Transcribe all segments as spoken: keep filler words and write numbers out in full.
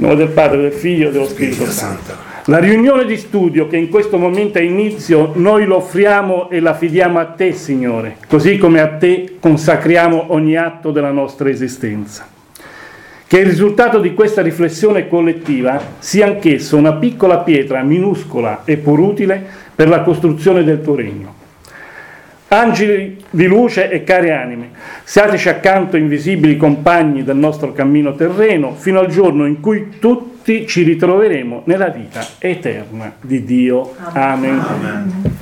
nome del Padre, del Figlio e dello Spirito Santo. La riunione di studio che in questo momento ha inizio, noi lo offriamo e la fidiamo a te, Signore, così come a te consacriamo ogni atto della nostra esistenza. Che il risultato di questa riflessione collettiva sia anch'esso una piccola pietra minuscola e pur utile per la costruzione del tuo regno. Angeli di luce e care anime, siateci accanto invisibili compagni del nostro cammino terreno fino al giorno in cui tutti ci ritroveremo nella vita eterna di Dio. Amen. Amen.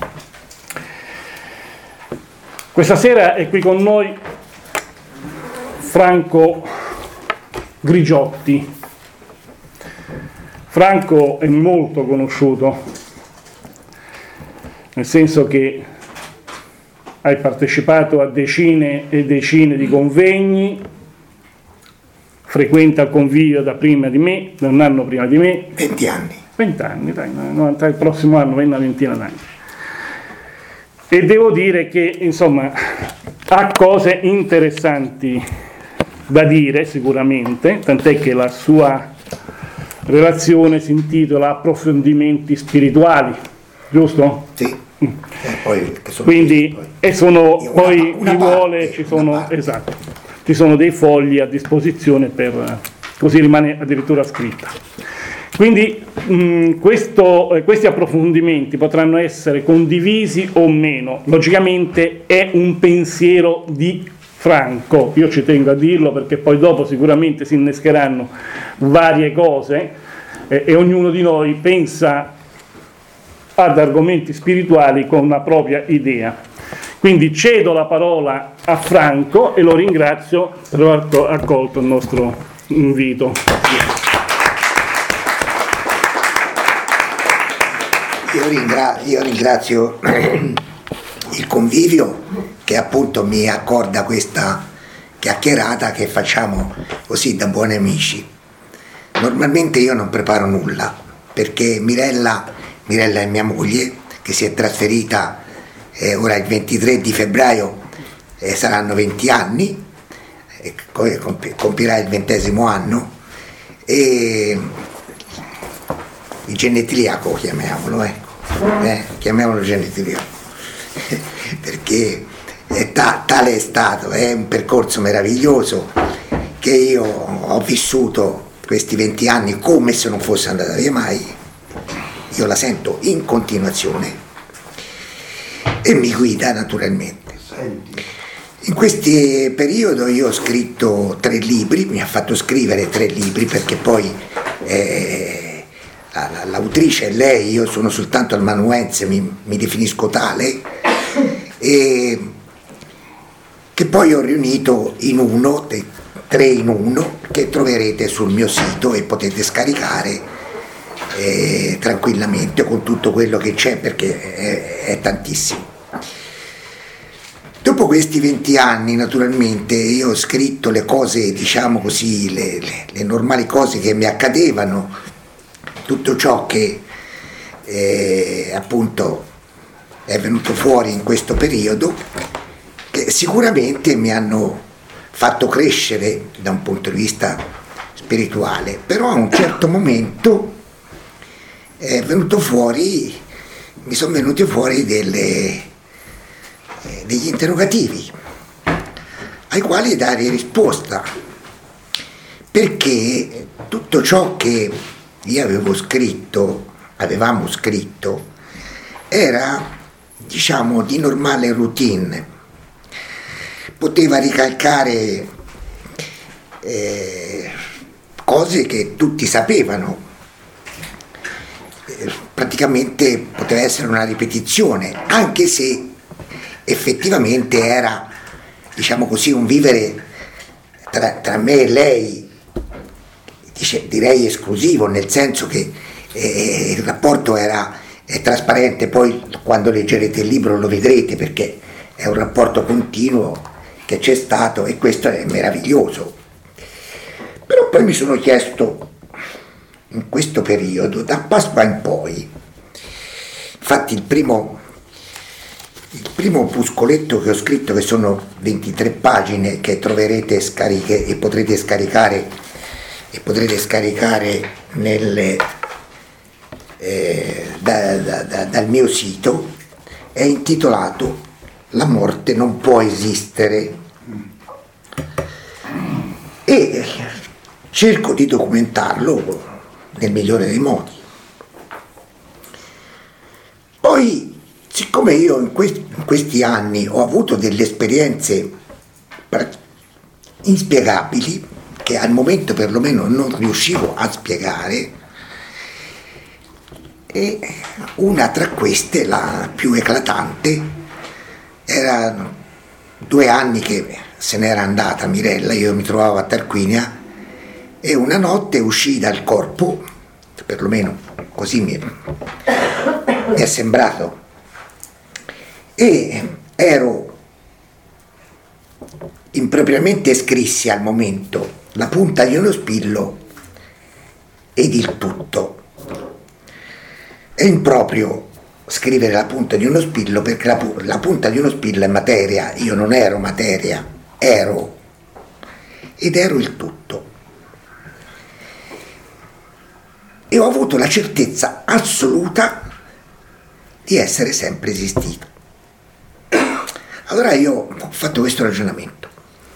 Questa sera è qui con noi Franco Grigiotti. Franco è molto conosciuto, nel senso che hai partecipato a decine e decine di convegni, frequenta il convivio da prima di me, da un anno prima di me. venti anni. venti anni, dai, il prossimo anno una ventina d'anni. E devo dire che, insomma, ha cose interessanti da dire sicuramente, tant'è che la sua relazione si intitola Approfondimenti spirituali, giusto? Sì. E poi, sono quindi poi. e sono una, poi una chi parte, vuole ci sono esatto ci sono dei fogli a disposizione per così rimane addirittura scritta. Quindi mh, questo, eh, questi approfondimenti potranno essere condivisi o meno, logicamente è un pensiero di Franco, io ci tengo a dirlo perché poi dopo sicuramente si innescheranno varie cose eh, e ognuno di noi pensa ad argomenti spirituali con una propria idea. Quindi cedo la parola a Franco e lo ringrazio per aver accolto il nostro invito. Io, ringra- io ringrazio il convivio che appunto mi accorda questa chiacchierata che facciamo così da buoni amici. Normalmente io non preparo nulla perché Mirella Mirella è mia moglie, che si è trasferita eh, ora il ventitré di febbraio, eh, saranno venti anni, eh, compi- compirà il ventesimo anno, e il genetiliaco chiamiamolo, ecco, eh, chiamiamolo genetiliaco, perché è ta- tale è stato, è un percorso meraviglioso che io ho vissuto questi venti anni come se non fosse andata via mai. Io la sento in continuazione e mi guida naturalmente. In questo periodo io ho scritto tre libri, mi ha fatto scrivere tre libri perché poi eh, l'autrice è lei, io sono soltanto amanuense, mi, mi definisco tale, e che poi ho riunito in uno, tre in uno, che troverete sul mio sito e potete scaricare Eh, tranquillamente con tutto quello che c'è perché è, è tantissimo. Dopo questi venti anni naturalmente io ho scritto le cose, diciamo così, le, le, le normali cose che mi accadevano, tutto ciò che eh, appunto è venuto fuori in questo periodo, che sicuramente mi hanno fatto crescere da un punto di vista spirituale, però a un certo momento è venuto fuori, mi sono venuti fuori delle, eh, degli interrogativi ai quali dare risposta, perché tutto ciò che io avevo scritto, avevamo scritto, era, diciamo, di normale routine, poteva ricalcare eh, cose che tutti sapevano. Praticamente poteva essere una ripetizione, anche se effettivamente era, diciamo così, un vivere tra, tra me e lei, dice, direi esclusivo, nel senso che eh, il rapporto era è trasparente, poi quando leggerete il libro lo vedrete perché è un rapporto continuo che c'è stato e questo è meraviglioso. Però poi mi sono chiesto in questo periodo, da Pasqua in poi, infatti il primo, il primo opuscoletto che ho scritto, che sono ventitré pagine che troverete scariche e potrete scaricare e potrete scaricare nelle, eh, da, da, da, dal mio sito, è intitolato La morte non può esistere, e cerco di documentarlo nel migliore dei modi. Poi, siccome io in questi, in questi anni ho avuto delle esperienze inspiegabili, che al momento perlomeno non riuscivo a spiegare, e una tra queste, la più eclatante, era due anni che se n'era andata Mirella, io mi trovavo a Tarquinia, e una notte uscii dal corpo, perlomeno così mi, mi è sembrato, e ero impropriamente scrissi al momento la punta di uno spillo ed il tutto. È improprio scrivere la punta di uno spillo, perché la, la punta di uno spillo è materia, io non ero materia, ero, ed ero il tutto. E ho avuto la certezza assoluta di essere sempre esistito. Allora io ho fatto questo ragionamento.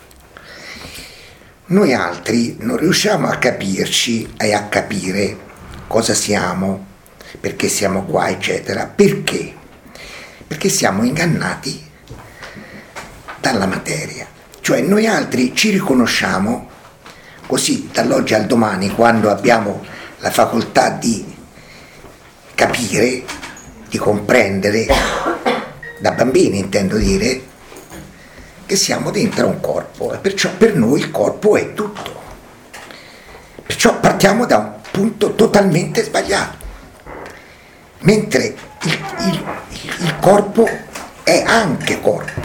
Noi altri non riusciamo a capirci e a capire cosa siamo, perché siamo qua, eccetera. Perché? Perché siamo ingannati dalla materia. Cioè noi altri ci riconosciamo così dall'oggi al domani, quando abbiamo la facoltà di capire, di comprendere, da bambini intendo dire, che siamo dentro un corpo, e perciò per noi il corpo è tutto. Perciò partiamo da un punto totalmente sbagliato, mentre il, il, il corpo è anche corpo,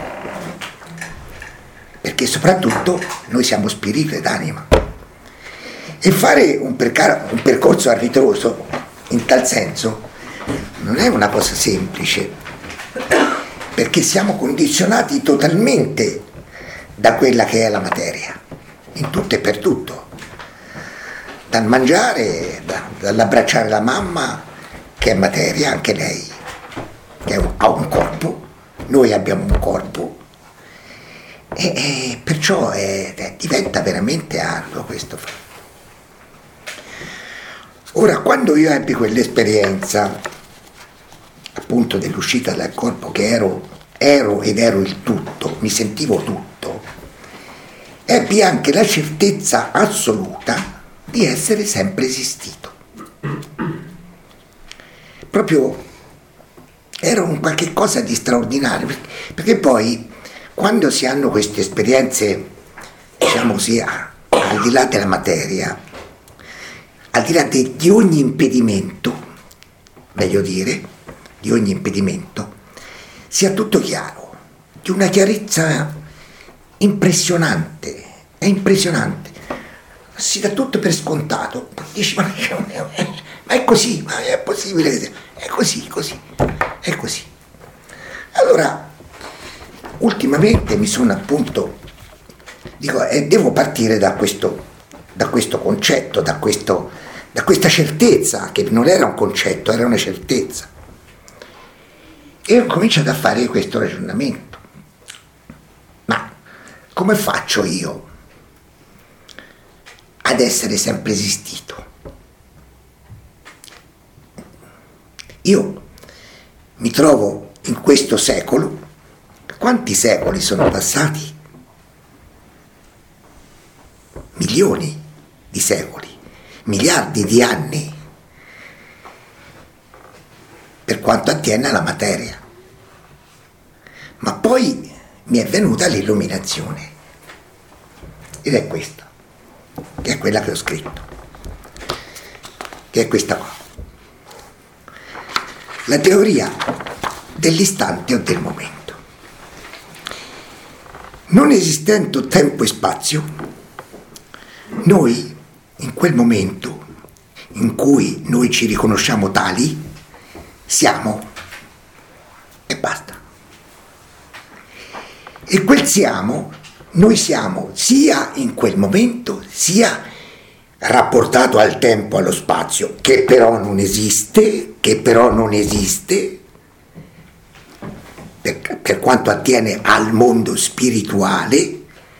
perché soprattutto noi siamo spirito ed anima. E fare un, percar- un percorso a ritroso in tal senso non è una cosa semplice, perché siamo condizionati totalmente da quella che è la materia, in tutto e per tutto, dal mangiare, da, dall'abbracciare la mamma, che è materia anche lei, che un, ha un corpo, noi abbiamo un corpo, e, e perciò è, è, diventa veramente arduo questo. Ora, quando io ebbi quell'esperienza appunto dell'uscita dal corpo, che ero, ero ed ero il tutto, mi sentivo tutto, ebbi anche la certezza assoluta di essere sempre esistito. Proprio era un qualche cosa di straordinario, perché, perché poi quando si hanno queste esperienze, diciamo così, al di là della materia, al di là di, di ogni impedimento, meglio dire, di ogni impedimento, sia tutto chiaro, di una chiarezza impressionante, è impressionante, si dà tutto per scontato, dici ma, ma è così, ma è possibile, è così, così, è così. Allora, ultimamente mi sono appunto, dico, eh, devo partire da questo, da questo concetto, da, questo, da questa certezza, che non era un concetto, era una certezza. E ho cominciato a fare questo ragionamento. Ma come faccio io ad essere sempre esistito? Io mi trovo in questo secolo. Quanti secoli sono passati? Milioni di secoli, miliardi di anni, per quanto attiene alla materia. Ma poi mi è venuta l'illuminazione, ed è questa, che è quella che ho scritto, che è questa qua. La teoria dell'istante o del momento. Non esistendo tempo e spazio, noi, in quel momento in cui noi ci riconosciamo tali, siamo e basta. E quel siamo, noi siamo sia in quel momento, sia rapportato al tempo, allo spazio, che però non esiste, che però non esiste, per, per quanto attiene al mondo spirituale,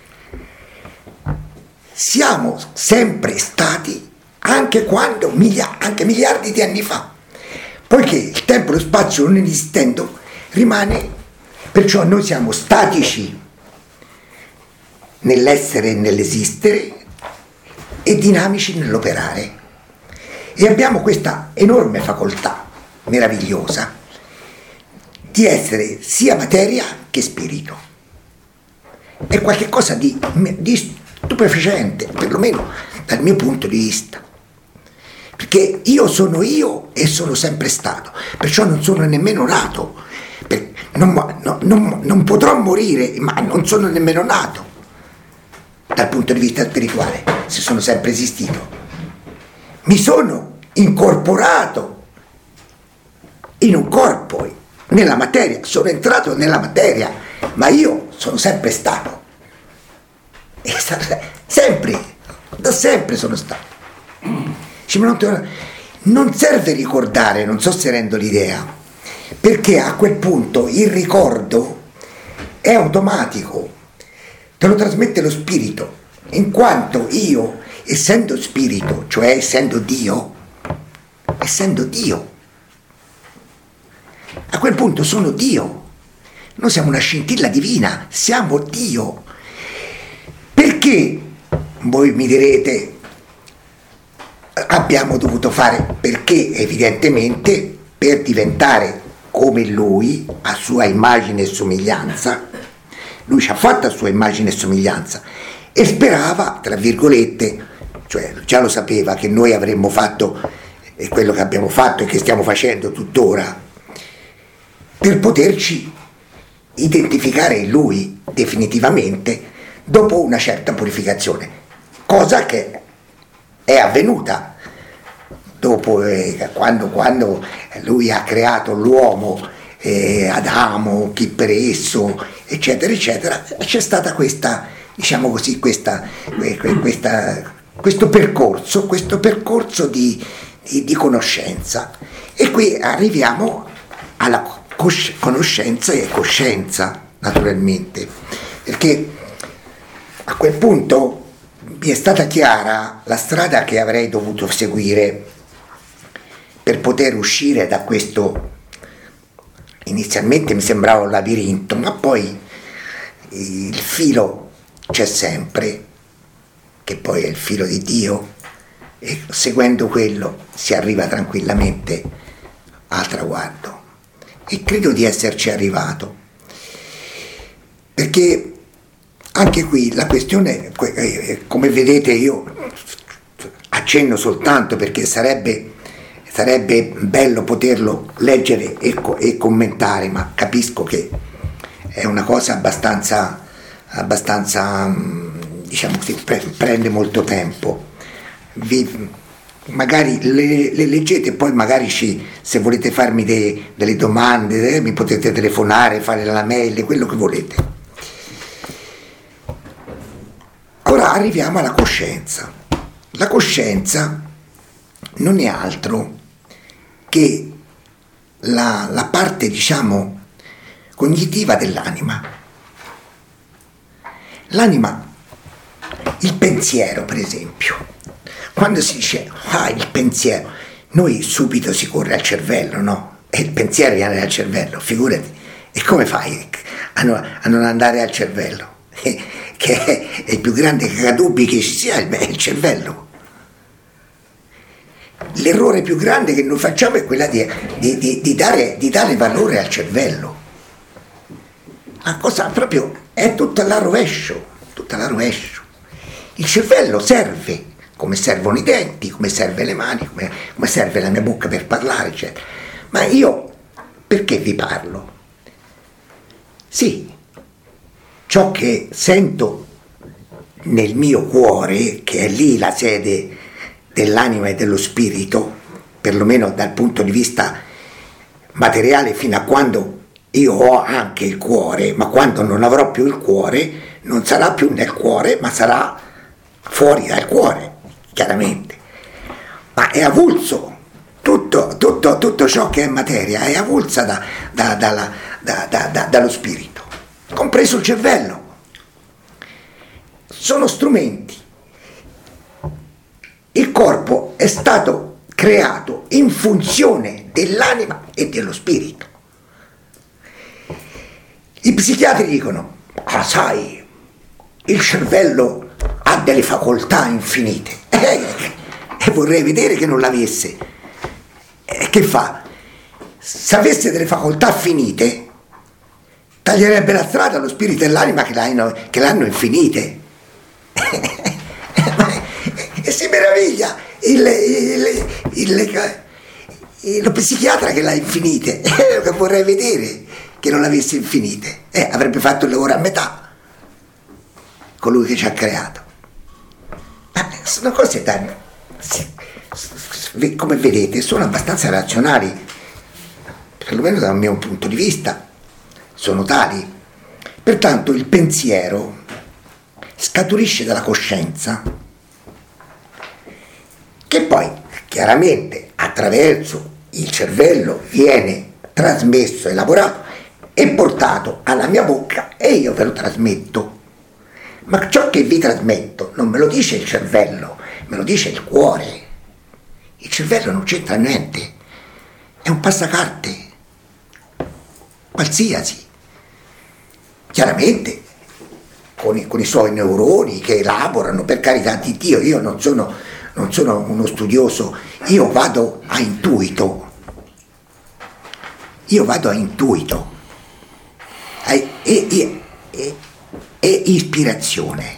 siamo sempre stati, anche quando, miglia, anche miliardi di anni fa, poiché il tempo e lo spazio non esistendo rimane, perciò noi siamo statici nell'essere e nell'esistere e dinamici nell'operare, e abbiamo questa enorme facoltà meravigliosa di essere sia materia che spirito. È qualcosa di, di stupefacente, perlomeno dal mio punto di vista, perché io sono io e sono sempre stato, perciò non sono nemmeno nato, non, non, non, non potrò morire, ma non sono nemmeno nato dal punto di vista spirituale, se sono sempre esistito. Mi sono incorporato in un corpo, nella materia, sono entrato nella materia, ma io sono sempre stato. E sempre, da sempre sono stato. Non serve ricordare, non so se rendo l'idea, perché a quel punto il ricordo è automatico, te lo trasmette lo spirito, in quanto io, essendo spirito, cioè essendo Dio, essendo Dio, a quel punto sono Dio. Noi siamo una scintilla divina, siamo Dio. Perché, voi mi direte, abbiamo dovuto fare? Perché evidentemente per diventare come Lui, a sua immagine e somiglianza, Lui ci ha fatto a sua immagine e somiglianza e sperava, tra virgolette, cioè già lo sapeva che noi avremmo fatto quello che abbiamo fatto e che stiamo facendo tuttora, per poterci identificare in Lui definitivamente dopo una certa purificazione, cosa che è avvenuta dopo, eh, quando, quando Lui ha creato l'uomo, eh, Adamo, chi per esso, eccetera, eccetera. C'è stata questa, diciamo così, questa, questa, questo percorso, questo percorso di, di, di conoscenza, e qui arriviamo alla conoscenza e coscienza, naturalmente, perché a quel punto mi è stata chiara la strada che avrei dovuto seguire per poter uscire da questo. Inizialmente mi sembrava un labirinto, ma poi il filo c'è sempre, che poi è il filo di Dio, e seguendo quello si arriva tranquillamente al traguardo. E credo di esserci arrivato, perché anche qui la questione, come vedete, io accenno soltanto perché sarebbe, sarebbe bello poterlo leggere e, e commentare, ma capisco che è una cosa abbastanza, abbastanza diciamo così, prende molto tempo. Vi, magari le, le leggete, poi magari ci, se volete farmi de, delle domande, eh, mi potete telefonare, fare la mail, quello che volete. Ora arriviamo alla coscienza. La coscienza non è altro che la, la parte, diciamo, cognitiva dell'anima. L'anima, il pensiero per esempio, quando si dice ah il pensiero, noi subito si corre al cervello, no? E il pensiero viene dal cervello, figurati. E come fai a non, a non andare al cervello? Che è il più grande cacadubbi che ci sia, è il cervello. L'errore più grande che noi facciamo è quella di, di, di, di, dare, di dare valore al cervello. La cosa proprio è tutta alla rovescio, tutta alla rovescio. Il cervello serve, come servono i denti, come serve le mani, come, come serve la mia bocca per parlare, eccetera. Ma io perché vi parlo? Sì, ciò che sento nel mio cuore, che è lì la sede dell'anima e dello spirito, perlomeno dal punto di vista materiale, fino a quando io ho anche il cuore, ma quando non avrò più il cuore, non sarà più nel cuore, ma sarà fuori dal cuore, chiaramente, ma è avulso, tutto, tutto, tutto ciò che è materia è avulsa da, da, da, da, da, da, dallo spirito, compreso il cervello. Sono strumenti. Il corpo è stato creato in funzione dell'anima e dello spirito. I psichiatri dicono: ah, sai, il cervello ha delle facoltà infinite. E eh, vorrei vedere che non l'avesse. Eh, che fa? Se avesse delle facoltà finite, taglierebbe la strada allo spirito e all'anima che l'hanno, che l'hanno infinite. E si meraviglia il, il, il, il, lo psichiatra che l'ha infinite. Eh, che vorrei vedere che non l'avesse infinite. Eh, avrebbe fatto il lavoro a metà colui che ci ha creato. Ma sono cose da, come vedete, sono abbastanza razionali, perlomeno dal mio punto di vista sono tali. Pertanto il pensiero scaturisce dalla coscienza, che poi chiaramente attraverso il cervello viene trasmesso, elaborato e portato alla mia bocca, e io ve lo trasmetto. Ma ciò che vi trasmetto non me lo dice il cervello, me lo dice il cuore. Il cervello non c'entra niente, è un passacarte qualsiasi, chiaramente con i, con i suoi neuroni che elaborano, per carità di Dio. Io non sono, non sono uno studioso, io vado a intuito, io vado a intuito e, e, e, e ispirazione.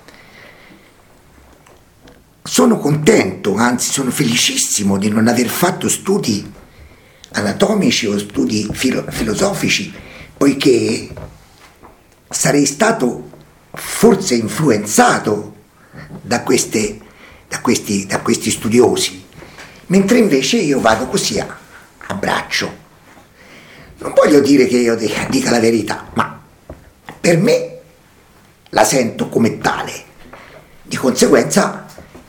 Sono contento, anzi sono felicissimo di non aver fatto studi anatomici o studi filo- filosofici, poiché sarei stato forse influenzato da, queste, da, questi, da questi studiosi, mentre invece io vado così a, a braccio. Non voglio dire che io dica la verità, ma per me la sento come tale, di conseguenza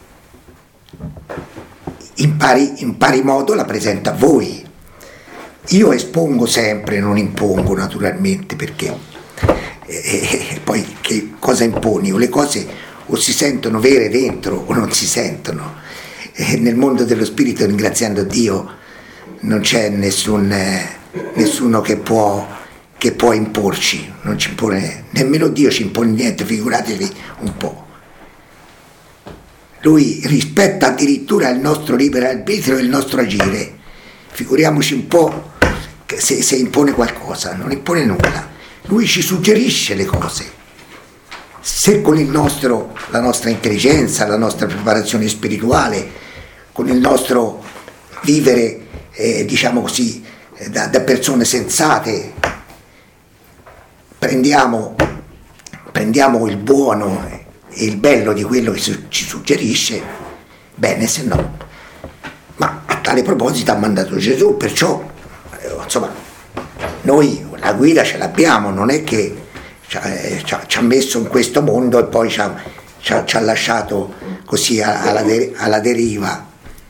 in pari, in pari modo la presento a voi. Io espongo sempre, non impongo naturalmente, perché eh, poi che cosa imponi? O le cose o si sentono vere dentro o non si sentono. Eh, nel mondo dello spirito, ringraziando Dio, non c'è nessun, eh, nessuno che può, che può imporci, non ci impone, nemmeno Dio ci impone niente, figuratevi un po'. Lui rispetta addirittura il nostro libero arbitrio e il nostro agire. Figuriamoci un po' che se, se impone qualcosa, non impone nulla. Lui ci suggerisce le cose. Se con il nostro, la nostra intelligenza, la nostra preparazione spirituale, con il nostro vivere, eh, diciamo così, eh, da, da persone sensate, prendiamo, prendiamo il buono e il bello di quello che ci suggerisce, bene, se no. Ma a tale proposito ha mandato Gesù, perciò eh, insomma noi la guida ce l'abbiamo, non è che ci ha, eh, ci ha, ci ha messo in questo mondo e poi ci ha, ci ha, ci ha lasciato così alla, de, alla deriva.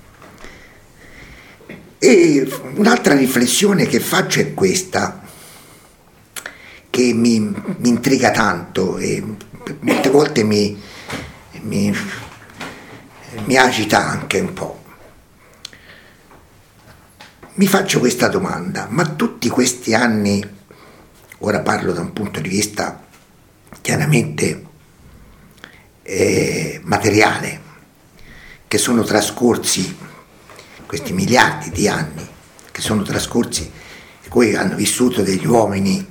E un'altra riflessione che faccio è questa, che mi, mi intriga tanto e molte volte mi, mi, mi agita anche un po'. Mi faccio questa domanda: ma tutti questi anni, ora parlo da un punto di vista chiaramente eh, materiale, che sono trascorsi, questi miliardi di anni che sono trascorsi, in cui hanno vissuto degli uomini,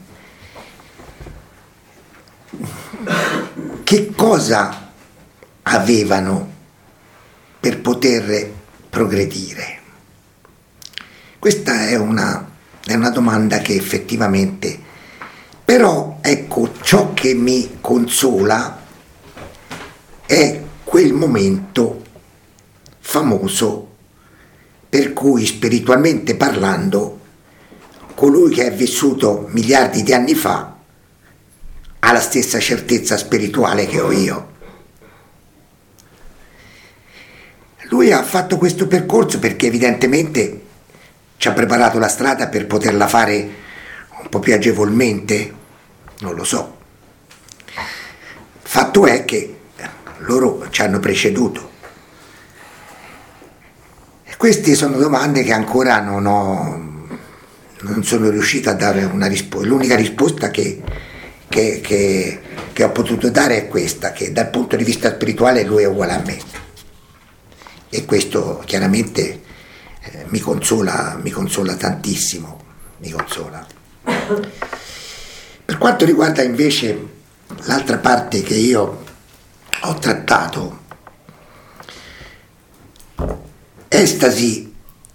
che cosa avevano per poter progredire? Questa è una, è una domanda che effettivamente, però ecco, ciò che mi consola è quel momento famoso per cui, spiritualmente parlando, colui che è vissuto miliardi di anni fa ha la stessa certezza spirituale che ho io. lui ha fatto questo percorso perché evidentemente ci ha preparato la strada per poterla fare un po' più agevolmente, non lo so. Fatto è che loro ci hanno preceduto. E queste sono domande che ancora non ho, non sono riuscito a dare una risposta. L'unica risposta che, che, che, che ho potuto dare è questa, che dal punto di vista spirituale lui è uguale a me. E questo chiaramente eh, mi consola, mi consola tantissimo, mi consola. Per quanto riguarda invece l'altra parte che io ho trattato, estasi,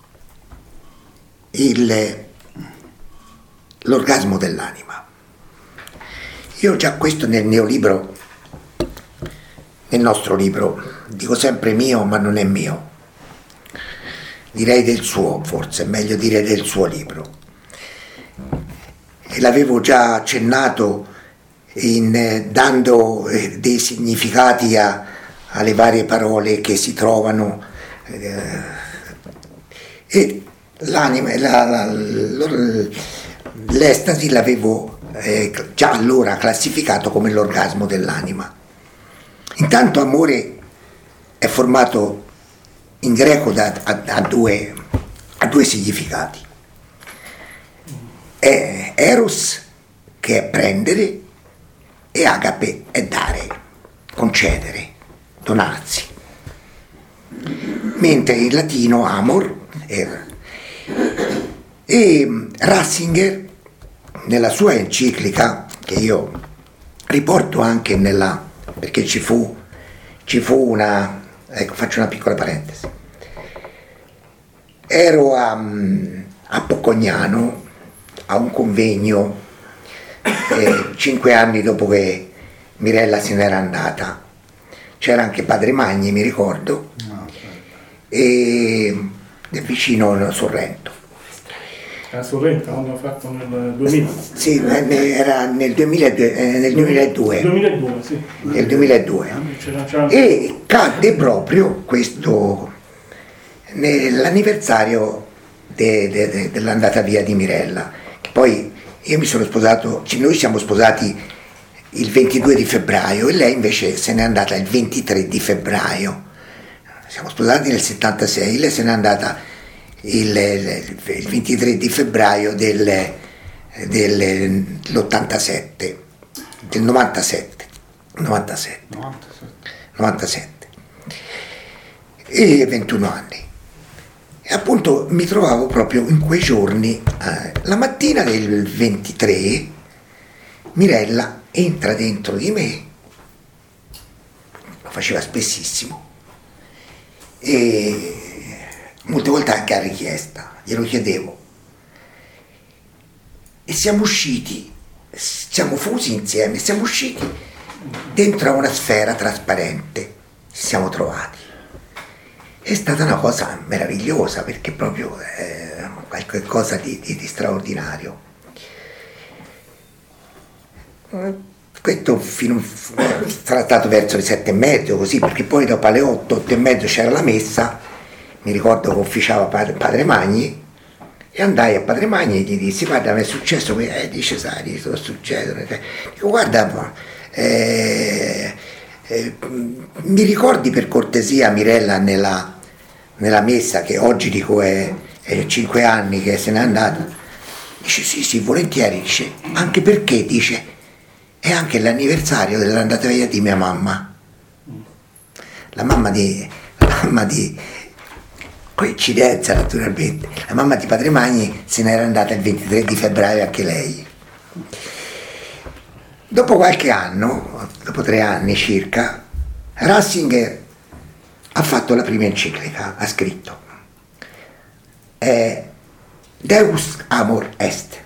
il, l'orgasmo dell'anima. Io già questo nel mio libro, nel nostro libro, dico sempre mio ma non è mio, direi del suo, forse è meglio dire del suo libro, e l'avevo già accennato in, eh, dando eh, dei significati a, alle varie parole che si trovano, eh, e l'anima, la, la, l'estasi l'avevo eh, già allora classificato come l'orgasmo dell'anima. Intanto amore è formato in greco da, a, a, due, a due significati. È eros, che è prendere, e agape è dare, concedere, donarsi. Mentre in latino amor era. E Ratzinger, nella sua enciclica, che io riporto anche nella, perché ci fu, ci fu una, ecco, faccio una piccola parentesi. Ero a, a Poccognano a un convegno eh, cinque anni dopo che Mirella se n'era andata. C'era anche Padre Magni, mi ricordo, no, e vicino a Sorrento. A Sorrento l'hanno fatto nel duemila? Sì, era nel duemiladue. Eh, nel duemiladue. duemiladue, sì. Nel duemiladue. C'era, c'era... E cadde proprio questo nell'anniversario de, de, de, dell'andata via di Mirella. Che poi io mi sono sposato, noi siamo sposati il ventidue di febbraio e lei invece se n'è andata il ventitré di febbraio. Siamo sposati nel settantasei, lei se n'è andata il, il ventitré di febbraio del, dell'ottantasette, del novantasette, novantasette, novantasette, e ventuno anni. E appunto mi trovavo proprio in quei giorni, eh, la mattina del ventitré, Mirella entra dentro di me, lo faceva spessissimo, e molte volte anche a richiesta, glielo chiedevo. E siamo usciti, siamo fusi insieme, siamo usciti dentro a una sfera trasparente, ci siamo trovati. È stata una cosa meravigliosa perché proprio è qualcosa di, di, di straordinario. Questo fino, sarà stato verso le sette e mezzo così, perché poi dopo alle otto, otto e mezzo c'era la messa, mi ricordo che ufficiava padre, padre Magni, e andai a Padre Magni e gli dissi: guarda, mi è successo, eh, dice, sai, sto succedono. Dico, guarda, eh, eh, mi ricordi per cortesia Mirella nella, nella messa, che oggi dico è, è cinque anni che se n'è andata? Dice sì, sì, volentieri, dice, anche perché, dice, è anche l'anniversario dell'andata via di mia mamma. La mamma di, la mamma di, coincidenza naturalmente, la mamma di Padre Magni se n'era andata il ventitré di febbraio anche lei. Dopo qualche anno, dopo tre anni circa, Ratzinger ha fatto la prima enciclica, ha scritto eh, Deus Amor Est,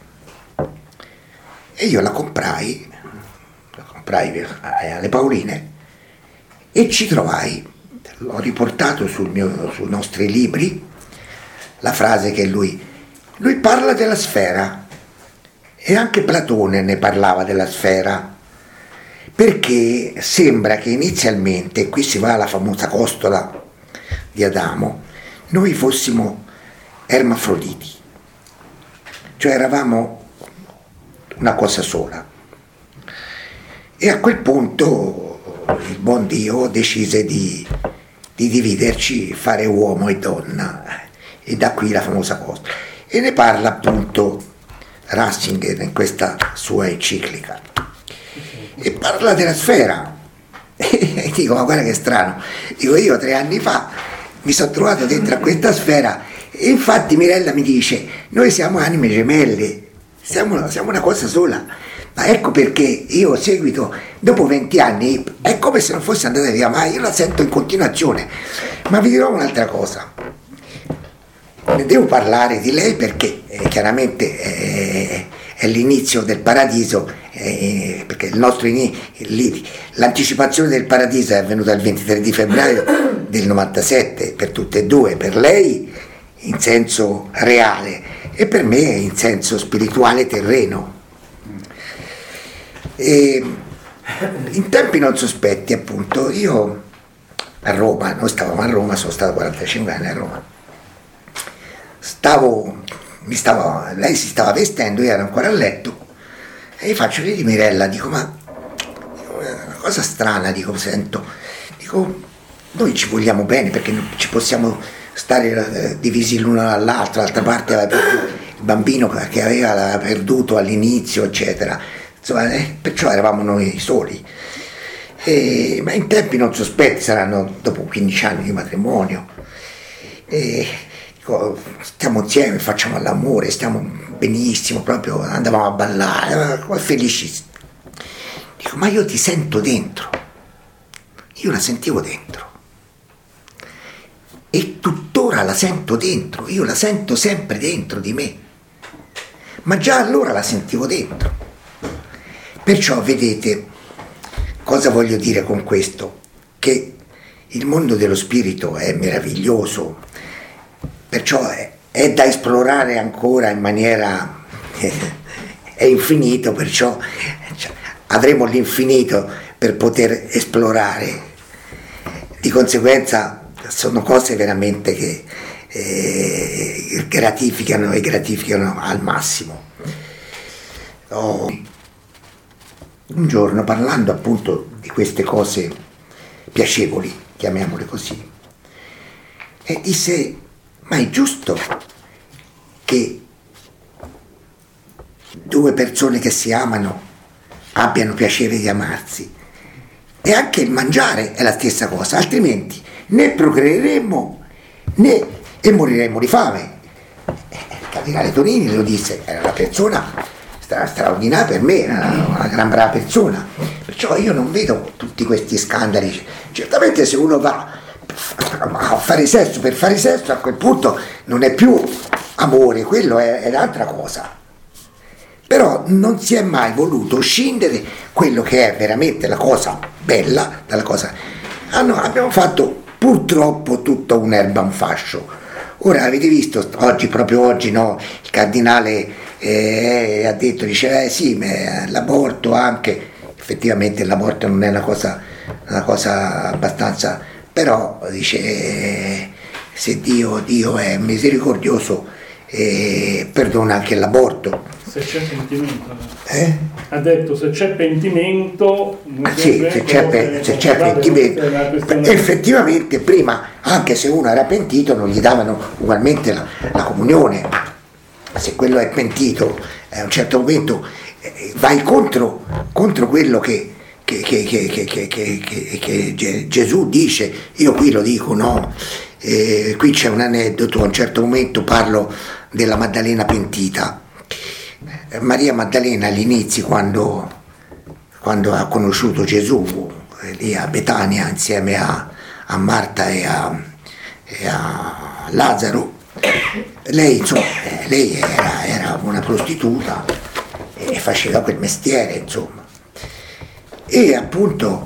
e io la comprai, la comprai alle Pauline e ci trovai, l'ho riportato sul mio, sui nostri libri, la frase che lui, lui parla della sfera, e anche Platone ne parlava della sfera, perché sembra che inizialmente, qui si va alla famosa costola di Adamo, noi fossimo ermafroditi, cioè eravamo una cosa sola. E a quel punto il buon Dio decise di, di dividerci, fare uomo e donna, e da qui la famosa cosa. E ne parla appunto Ratzinger in questa sua enciclica. E parla della sfera. E dico, ma guarda che strano. Dico, io tre anni fa mi sono trovato dentro a questa sfera e infatti Mirella mi dice, noi siamo anime gemelle, siamo, siamo una cosa sola. Ma ecco perché io seguito, dopo venti anni, è come se non fosse andata via, ma io la sento in continuazione. Ma vi dirò un'altra cosa. Ne devo parlare di lei perché eh, chiaramente eh, è l'inizio del paradiso, eh, perché il nostro ini- l'anticipazione del paradiso è avvenuta il ventitré di febbraio del novantasette, per tutte e due, per lei in senso reale e per me in senso spirituale terreno. E in tempi non sospetti, appunto, io a Roma, noi stavamo a Roma, sono stato quarantacinque anni a Roma, stavo, mi stavo, lei si stava vestendo, io ero ancora a letto e gli faccio, vedi Mirella, dico, ma una cosa strana, dico, sento, dico, noi ci vogliamo bene perché ci possiamo stare eh, divisi l'uno dall'altro, l'altra parte aveva perduto, il bambino che aveva l'aveva perduto all'inizio, eccetera. Insomma, eh, perciò eravamo noi soli, e, ma in tempi non sospetti, saranno dopo quindici anni di matrimonio, e, dico, stiamo insieme, facciamo l'amore, stiamo benissimo, proprio andavamo a ballare, eh, felicissimi. Dico, ma io ti sento dentro, io la sentivo dentro e tuttora la sento dentro, io la sento sempre dentro di me, ma già allora la sentivo dentro. Perciò vedete, cosa voglio dire con questo? Che il mondo dello spirito è meraviglioso, perciò è, è da esplorare ancora in maniera, è infinito, perciò cioè, avremo l'infinito per poter esplorare. Di conseguenza sono cose veramente che eh, gratificano e gratificano al massimo. Oh. Un giorno, parlando appunto di queste cose piacevoli, chiamiamole così, e disse, ma è giusto che due persone che si amano abbiano piacere di amarsi? E anche il mangiare è la stessa cosa, altrimenti né procreeremmo né e moriremmo di fame. Eh, il cardinale Tonini lo disse, era una persona straordinaria per me, una, una gran brava persona, perciò io non vedo tutti questi scandali. Certamente se uno va a fare sesso per fare sesso, a quel punto non è più amore, quello è, è un'altra cosa, però non si è mai voluto scindere quello che è veramente la cosa bella dalla cosa. Ah no, abbiamo fatto purtroppo tutta un'erba un fascio. Ora avete visto oggi, proprio oggi, no, il cardinale Eh, ha detto, dice, eh sì, ma l'aborto anche, effettivamente l'aborto non è una cosa, una cosa abbastanza, però dice, eh, se Dio, Dio è misericordioso, eh, perdona anche l'aborto. Se c'è pentimento. Eh? Ha detto, se c'è pentimento... Ah, sì, se c'è, pe- se c'è pentimento. Effettivamente prima, anche se uno era pentito, non gli davano ugualmente la, la comunione. Se quello è pentito, a un certo momento eh, vai contro, contro quello che, che, che, che, che, che, che, che Gesù dice. Io qui lo dico, no? Eh, qui c'è un aneddoto, a un certo momento parlo della Maddalena pentita. Eh, Maria Maddalena all'inizio, quando, quando ha conosciuto Gesù, eh, lì a Betania, insieme a, a Marta e a, e a Lazzaro, lei insomma lei era, era una prostituta e faceva quel mestiere, insomma, e appunto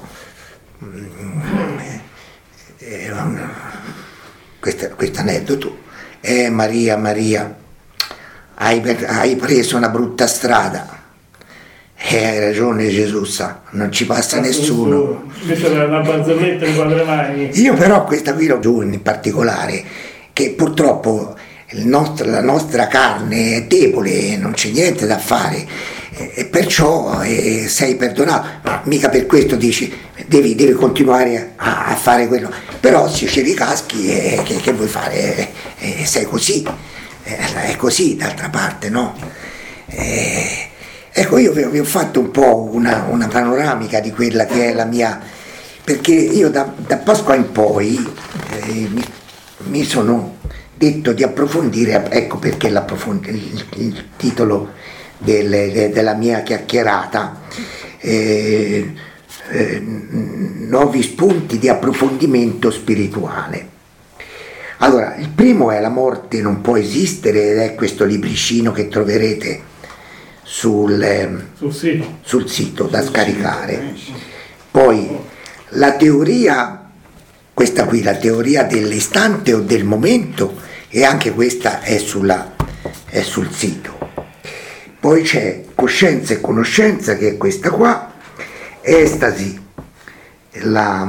questo aneddoto è Maria Maria hai, hai preso una brutta strada, Eh, hai ragione Gesù, sa, non ci passa nessuno. Questa è una barzelletta di Padre Magni. Io però questa qui l'ho giù in particolare, che purtroppo il nostro, la nostra carne è debole, non c'è niente da fare, e perciò eh, sei perdonato, ma mica per questo dici devi, devi continuare a, a fare quello, però se ci ricaschi eh, che, che vuoi fare? Eh, eh, sei così, eh, è così d'altra parte, no? Eh, ecco, io vi, vi ho fatto un po' una, una panoramica di quella che è la mia, perché io da, da Pasqua in poi eh, mi, mi sono detto di approfondire, ecco perché il, il titolo del, de, della mia chiacchierata, eh, eh, nuovi spunti di approfondimento spirituale. Allora, il primo è La morte non può esistere, ed è questo libricino che troverete sul, eh, sul, sito. sul sito da scaricare. Poi la teoria, questa qui, la teoria dell'istante o del momento, e anche questa è, sulla, è sul sito. Poi c'è Coscienza e Conoscenza, che è questa qua, Estasi, la,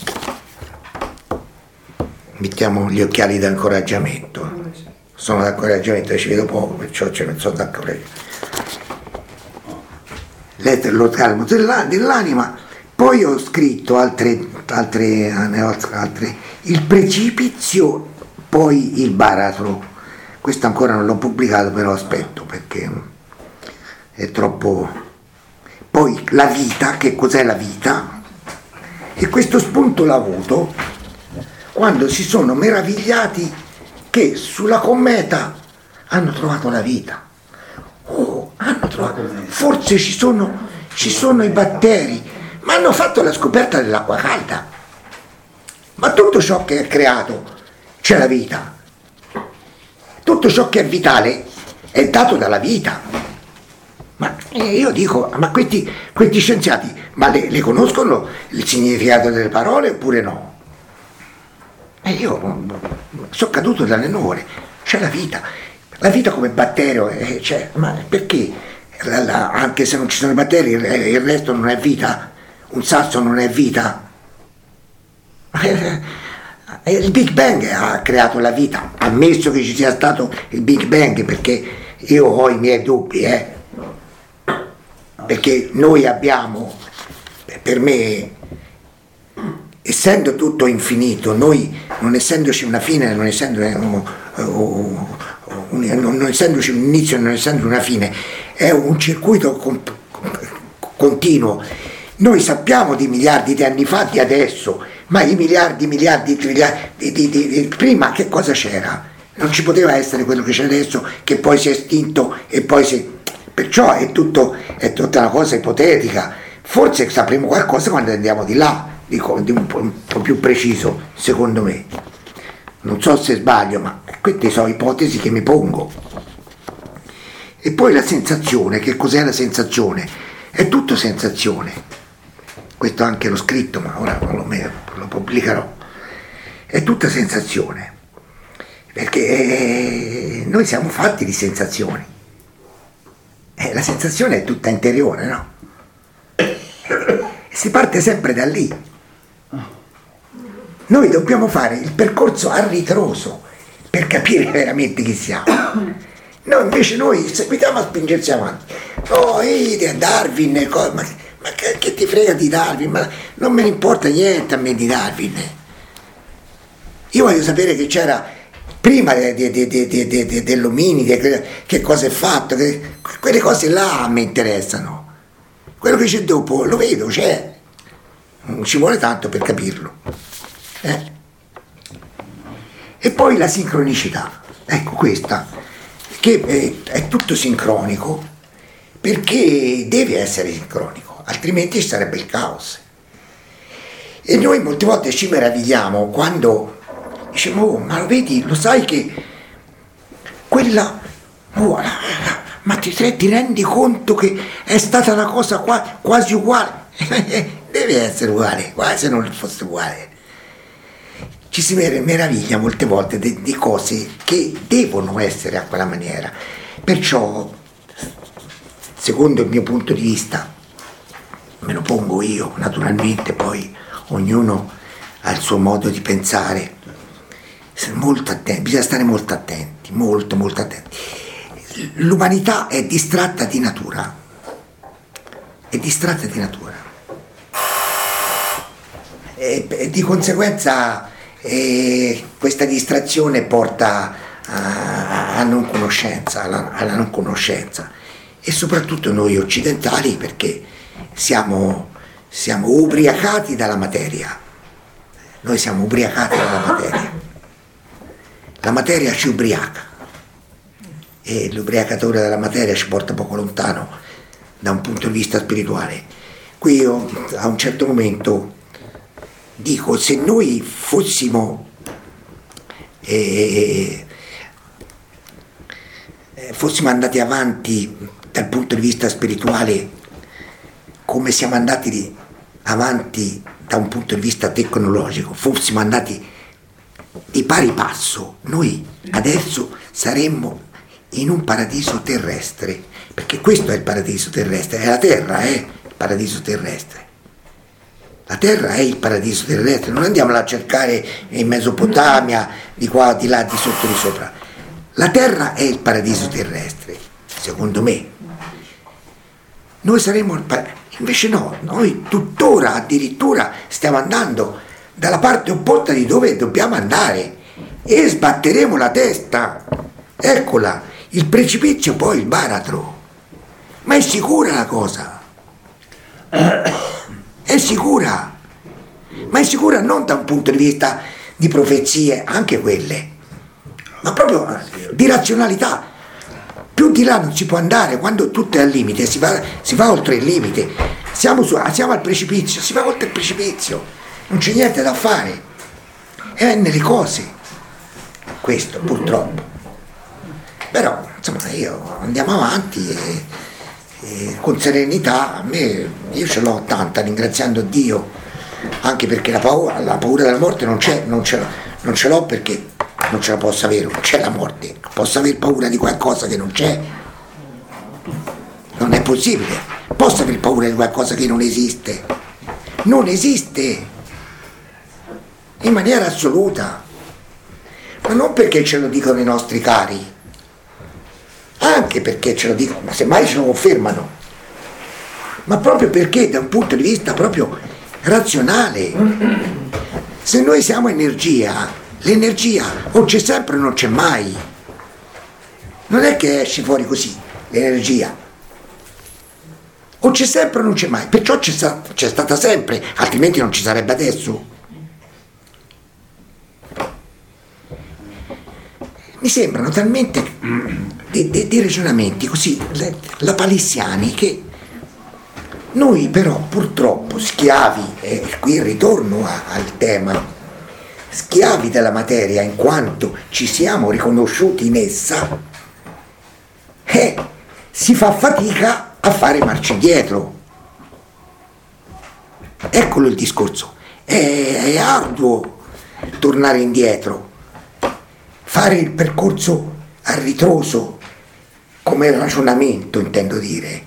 mettiamo gli occhiali da incoraggiamento, sono da incoraggiamento, ci vedo poco, perciò ce ne sono da incoraggiamento. L'etere, lo calmo dell'anima. Poi ho scritto altre, altre, altre, il precipizio, poi il baratro. Questo ancora non l'ho pubblicato, però aspetto perché è troppo. Poi la vita, che cos'è la vita? E questo spunto l'ho avuto quando si sono meravigliati che sulla cometa hanno trovato la vita. Oh, hanno trovato, forse ci sono, ci sono i batteri, ma hanno fatto la scoperta dell'acqua calda. Ma tutto ciò che è creato c'è la vita. Tutto ciò che è vitale è dato dalla vita. Ma io dico, ma questi, questi scienziati, ma le, le conoscono il significato delle parole oppure no? E io sono caduto dalle nuvole, c'è la vita. La vita come batterio, eh, cioè, ma perché? La, la, anche se non ci sono i batteri, il, il resto non è vita? Un sasso non è vita? Il Big Bang ha creato la vita, ammesso che ci sia stato il Big Bang, perché io ho i miei dubbi, eh? Perché noi abbiamo, per me, essendo tutto infinito, noi non essendoci una fine, non essendo, uh, uh, non, non essendoci un inizio, non essendo una fine, è un circuito comp- continuo. Noi sappiamo di miliardi di anni fa, di adesso, ma i miliardi, miliardi, miliardi di, di, di, prima che cosa c'era? Non ci poteva essere quello che c'è adesso, che poi si è estinto e poi si... Perciò è, tutto, è tutta una cosa ipotetica. Forse sapremo qualcosa quando andiamo di là, dico, di un, po', un po' più preciso, secondo me. Non so se sbaglio, ma queste sono ipotesi che mi pongo. E poi la sensazione, che cos'è la sensazione? È tutto sensazione. Questo anche l'ho scritto, ma ora lo, lo pubblicherò. È tutta sensazione, perché noi siamo fatti di sensazioni. Eh, la sensazione è tutta interiore, no? E si parte sempre da lì. Noi dobbiamo fare il percorso a ritroso per capire veramente chi siamo. No, invece noi seguitiamo a spingersi avanti. Oh, eh, Darwin, ma, ma che, che ti frega di Darwin? Ma non me ne importa niente a me di Darwin. Io voglio sapere che c'era prima de, de, de, de, de, de, de, dell'ominide, che cosa è fatto, che, quelle cose là mi interessano. Quello che c'è dopo lo vedo, c'è. Non ci vuole tanto per capirlo. Eh? E poi la sincronicità, ecco questa, che è, è tutto sincronico, perché deve essere sincronico, altrimenti ci sarebbe il caos. E noi molte volte ci meravigliamo quando diciamo, oh, ma lo vedi, lo sai che quella, oh, ma ti, ti rendi conto che è stata una cosa qua, quasi uguale? Deve essere uguale, quasi se non fosse uguale. Ci si meraviglia molte volte di, di cose che devono essere a quella maniera. Perciò, secondo il mio punto di vista, me lo pongo io, naturalmente, poi ognuno ha il suo modo di pensare. Molto attenti, bisogna stare molto attenti, molto molto attenti. L'umanità è distratta di natura, è distratta di natura e, e di conseguenza eh, questa distrazione porta a, a non conoscenza, alla, alla non conoscenza, e soprattutto noi occidentali, perché siamo, siamo ubriacati dalla materia, noi siamo ubriacati dalla materia. La materia ci ubriaca e l'ubriacatore della materia ci porta poco lontano da un punto di vista spirituale. Qui io a un certo momento dico, se noi fossimo eh, fossimo andati avanti dal punto di vista spirituale come siamo andati avanti da un punto di vista tecnologico, fossimo andati di pari passo, noi adesso saremmo in un paradiso terrestre, perché questo è il paradiso terrestre, è la terra, è il paradiso terrestre. La terra è il paradiso terrestre, non andiamo a cercare in Mesopotamia, di qua, di là, di sotto, di sopra. La terra è il paradiso terrestre, secondo me. Noi saremo il paradiso, invece no, noi tuttora addirittura stiamo andando dalla parte opposta di dove dobbiamo andare e sbatteremo la testa, eccola, il precipizio, poi il baratro. Ma è sicura la cosa? È sicura, ma è sicura non da un punto di vista di profezie, anche quelle, ma proprio di razionalità. Più di là non si può andare, quando tutto è al limite, si va, si va oltre il limite, siamo, su, siamo al precipizio, si va oltre il precipizio. Non c'è niente da fare, è nelle cose, questo purtroppo. Però insomma io andiamo avanti e, e con serenità. A me, io ce l'ho tanta, ringraziando Dio, anche perché la paura, la paura della morte non c'è, non ce, non ce l'ho perché non ce la posso avere, non c'è la morte, posso aver paura di qualcosa che non c'è, non è possibile, posso aver paura di qualcosa che non esiste, non esiste. In maniera assoluta, ma non perché ce lo dicono i nostri cari, anche perché ce lo dicono, ma semmai ce lo confermano, ma proprio perché da un punto di vista proprio razionale, se noi siamo energia, l'energia o c'è sempre o non c'è mai, non è che esce fuori così l'energia, o c'è sempre o non c'è mai, perciò c'è, sta, c'è stata sempre, altrimenti non ci sarebbe adesso. Mi sembrano talmente dei, dei, dei ragionamenti così lapalissiani che noi però purtroppo schiavi, e qui ritorno a, al tema, schiavi della materia in quanto ci siamo riconosciuti in essa, eh, si fa fatica a fare marcia indietro. Eccolo il discorso, è, è arduo tornare indietro, fare il percorso a ritroso come ragionamento, intendo dire,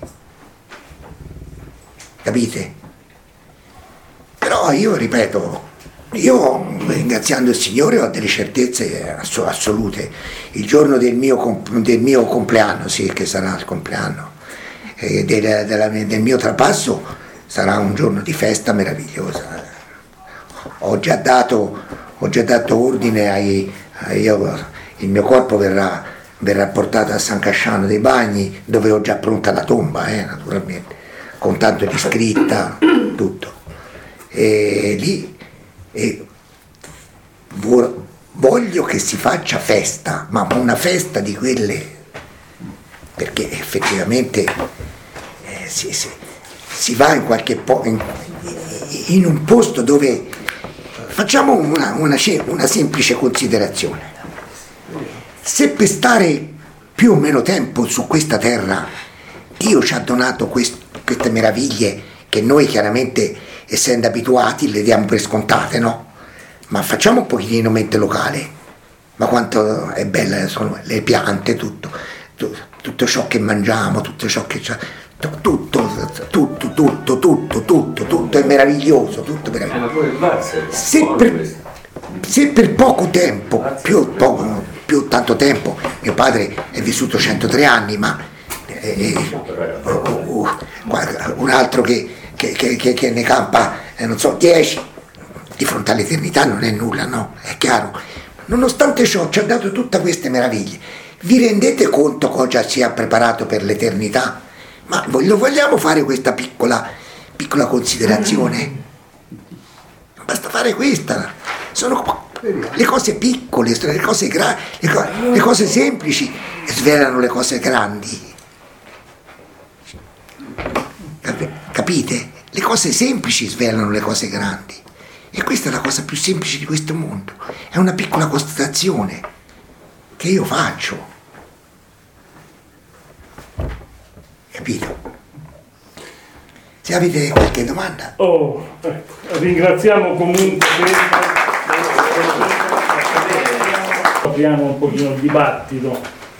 capite? Però io ripeto, io ringraziando il Signore ho delle certezze assolute. Il giorno del mio, del mio compleanno, sì, che sarà il compleanno, eh, del, della, del mio trapasso, sarà un giorno di festa meravigliosa. Ho già dato, ho già dato ordine ai, ai io, il mio corpo verrà, verrà portato a San Casciano dei Bagni, dove ho già pronta la tomba, eh, naturalmente, con tanto di scritta, tutto. E lì e voglio che si faccia festa, ma una festa di quelle, perché effettivamente eh, si, si, si va in qualche po- in, in un posto dove facciamo una, una, una semplice considerazione. Se per stare più o meno tempo su questa terra Dio ci ha donato quest, queste meraviglie che noi chiaramente, essendo abituati, le diamo per scontate, no? Ma facciamo un pochettino mente locale, ma quanto è bella sono le piante, tutto, tutto ciò che mangiamo, tutto ciò che tutto, tutto, tutto, tutto, tutto, tutto è meraviglioso, tutto meraviglioso. Se per, se per poco tempo, più, poco, più tanto tempo, mio padre è vissuto centotré anni, ma eh, uh, uh, un altro che, che, che, che ne campa, eh, non so, dieci, di fronte all'eternità non è nulla, no? È chiaro. Nonostante ciò ci ha dato tutte queste meraviglie. Vi rendete conto cosa ci ha preparato per l'eternità? Ma lo vogliamo fare questa piccola, piccola considerazione? Basta fare questa. Sono le cose piccole, le cose, gra- le, co- le cose semplici svelano le cose grandi. Capite? Le cose semplici svelano le cose grandi. E questa è la cosa più semplice di questo mondo. È una piccola constatazione che io faccio. Capito? Se avete qualche domanda. Oh, ecco. Ringraziamo comunque. Apriamo un pochino il dibattito.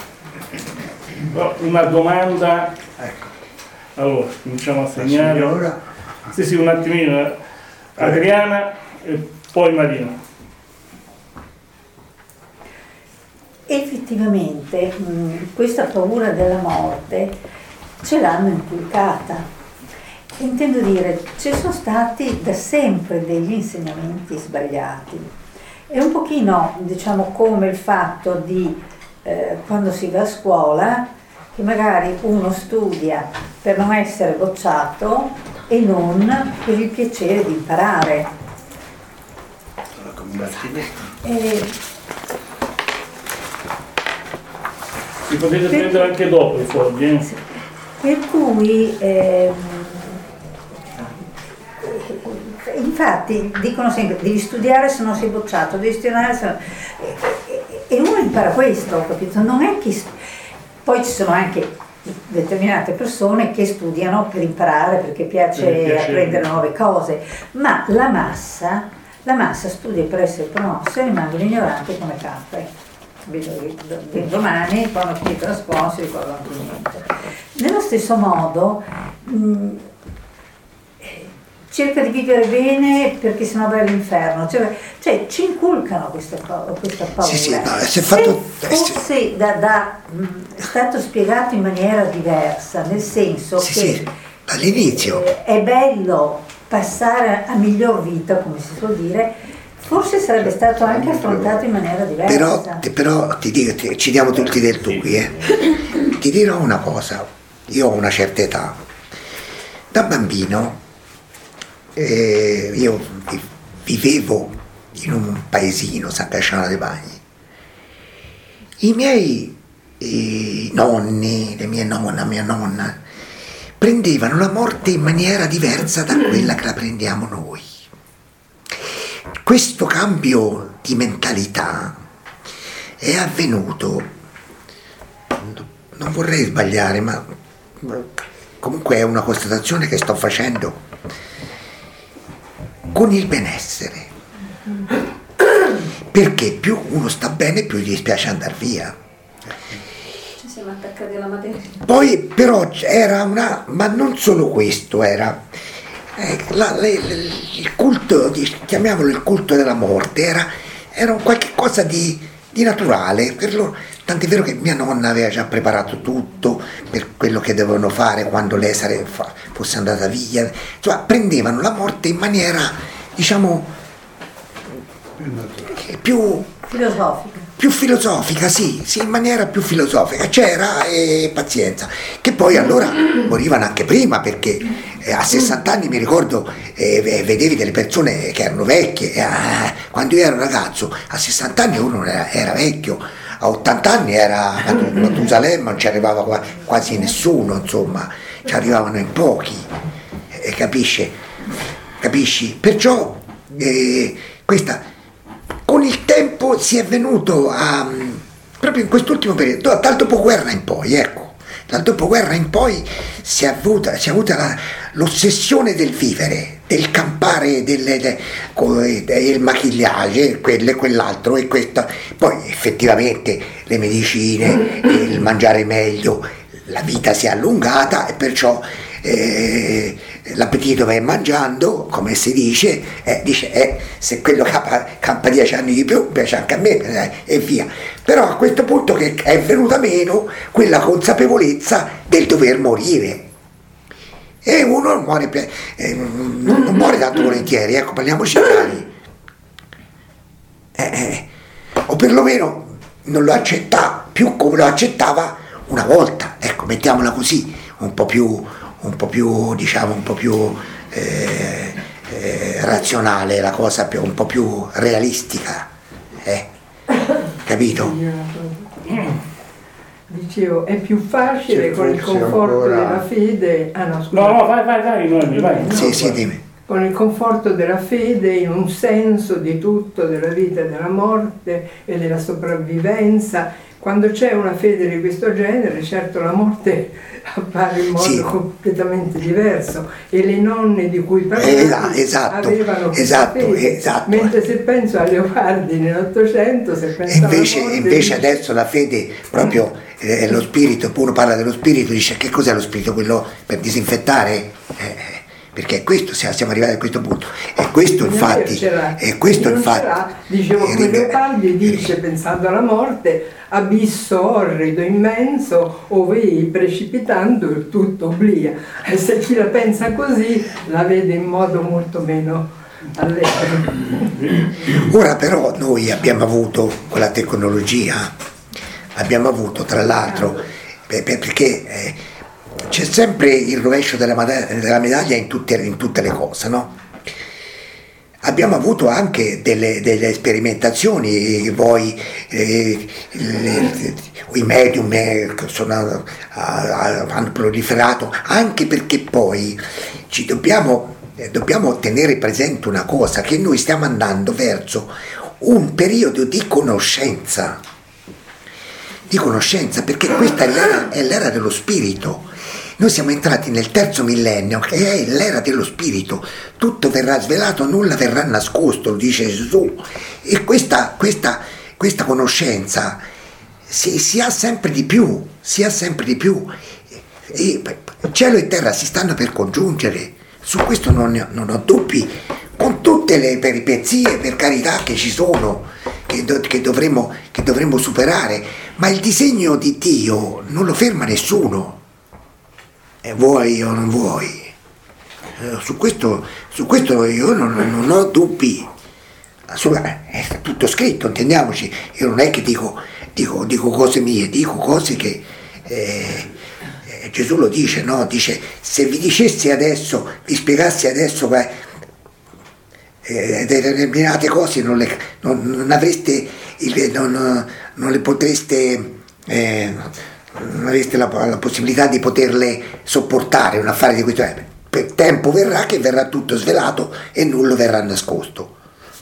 Una domanda. Ecco. Allora, cominciamo a segnare. Sì, sì, un attimino. Adriana e poi Marino. Effettivamente mh, questa paura della morte ce l'hanno inculcata. Intendo dire, ci sono stati da sempre degli insegnamenti sbagliati. È un pochino, diciamo, come il fatto di eh, quando si va a scuola, che magari uno studia per non essere bocciato e non per il piacere di imparare. E... Li potete per... prendere anche dopo i fogli. Eh? Per cui, ehm, infatti, dicono sempre, devi studiare se non sei bocciato, devi studiare se non... E uno impara questo, capito? Non è che... Poi ci sono anche determinate persone che studiano per imparare, perché piace apprendere nuove cose, ma la massa, la massa studia per essere promossa e rimangono ignoranti come capre. Domani, quando finito la scuola, si ricordano più niente. Nello stesso modo, mh, cerca di vivere bene perché sennò vai all'inferno, cioè, cioè ci inculcano questa, questa paura. Sì, sì, no, se fatto... fosse da, da, mh, stato spiegato in maniera diversa, nel senso sì, che sì, all'inizio eh, è bello passare a miglior vita, come si suol dire, forse sarebbe stato anche affrontato in maniera diversa. Però, però ti dico, ti, ci diamo tutti del tu qui, eh. Ti dirò una cosa, io ho una certa età, da bambino eh, io vivevo in un paesino, San Casciano dei Bagni. I miei i nonni, le mie nonna, mia nonna, prendevano la morte in maniera diversa da quella che la prendiamo noi. Questo cambio di mentalità è avvenuto, non vorrei sbagliare, ma comunque è una constatazione che sto facendo, con il benessere. Perché più uno sta bene, più gli dispiace andare via. Ci siamo attaccati alla materia. Poi però era una, ma non solo questo, era eh, la, la, il culto, chiamiamolo il culto della morte, era, era un qualche cosa di, di naturale per loro. Tant'è vero che mia nonna aveva già preparato tutto per quello che dovevano fare quando lei sare, fosse andata via. Insomma, prendevano la morte in maniera, diciamo, più filosofica. Più filosofica, sì, sì, in maniera più filosofica. C'era e pazienza. Che poi allora morivano anche prima, perché eh, a sessanta anni mi ricordo eh, vedevi delle persone che erano vecchie. Eh, quando io ero ragazzo, a sessanta anni uno era, era vecchio. A ottanta anni era Matusalemme, non ci arrivava quasi nessuno, insomma, ci arrivavano in pochi, eh, capisci? Capisci? Perciò eh, questa, con il tempo si è venuto a, proprio in quest'ultimo periodo, dal dopoguerra in poi, ecco, dal dopoguerra in poi si è avuta, si è avuta la, l'ossessione del vivere, del campare, del, del, del maquillage, quello e quell'altro e questo. Poi effettivamente le medicine, il mangiare meglio, la vita si è allungata e perciò eh, l'appetito va mangiando, come si dice, eh, dice eh, se quello campa, campa dieci anni di più piace anche a me, eh, e via. Però a questo punto che è venuta meno quella consapevolezza del dover morire. E uno non muore, eh, non muore tanto volentieri, ecco, parliamoci chiari. Eh, eh, o perlomeno non lo accetta più come lo accettava una volta, ecco, mettiamola così, un po' più, un po' più diciamo, un po' più eh, eh, razionale, la cosa più, un po' più realistica, eh? Capito? Dicevo, è più facile con il conforto ancora... della fede. Ah no, scusa. No, no, vai, vai, vai, Noemi, vai. No, sì, sì, dimmi. Con il conforto della fede in un senso di tutto, della vita e della morte e della sopravvivenza. Quando c'è una fede di questo genere, certo la morte appare in modo sì. completamente diverso, e le nonne di cui parliamo eh, esatto, avevano esatto, fede, esatto. mentre se penso a Leopardi nell'Ottocento, se penso invece, alla morte, invece adesso la fede proprio è lo spirito, uno parla dello spirito, dice che cos'è lo spirito? Quello per disinfettare? Eh, perché questo, siamo arrivati a questo punto, e questo infatti, e questo infatti, dicevo come Leopardi dice, pensando alla morte, abisso orrido, immenso, ove precipitando il tutto obblia. E se chi la pensa così la vede in modo molto meno allegro. Ora però noi abbiamo avuto con la tecnologia, abbiamo avuto tra l'altro, perché eh, c'è sempre il rovescio della medaglia in tutte, in tutte le cose, no? Abbiamo avuto anche delle, delle sperimentazioni, voi, eh, le, i medium eh, sono, ah, hanno proliferato, anche perché poi ci dobbiamo, eh, dobbiamo tenere presente una cosa, che noi stiamo andando verso un periodo di conoscenza, di conoscenza, perché questa è l'era, è l'era dello spirito. Noi siamo entrati nel terzo millennio, che è l'era dello spirito, tutto verrà svelato, nulla verrà nascosto, lo dice Gesù, e questa, questa, questa conoscenza si, si ha sempre di più, si ha sempre di più, e cielo e terra si stanno per congiungere, su questo non, non ho dubbi, con tutte le peripezie, per carità, che ci sono, che, do, che, dovremmo, che dovremmo superare, ma il disegno di Dio non lo ferma nessuno. E vuoi o non vuoi, eh, su, questo, su questo io non, non ho dubbi, è tutto scritto, intendiamoci, io non è che dico, dico, dico cose mie, dico cose che eh, eh, Gesù lo dice, no? Dice, se vi dicessi adesso, vi spiegassi adesso eh, eh, determinate cose non, le, non, non avreste, il, non, non le potreste... Eh, non aveste la, la possibilità di poterle sopportare, un affare di questo tipo. Per tempo verrà che verrà tutto svelato e nulla verrà nascosto.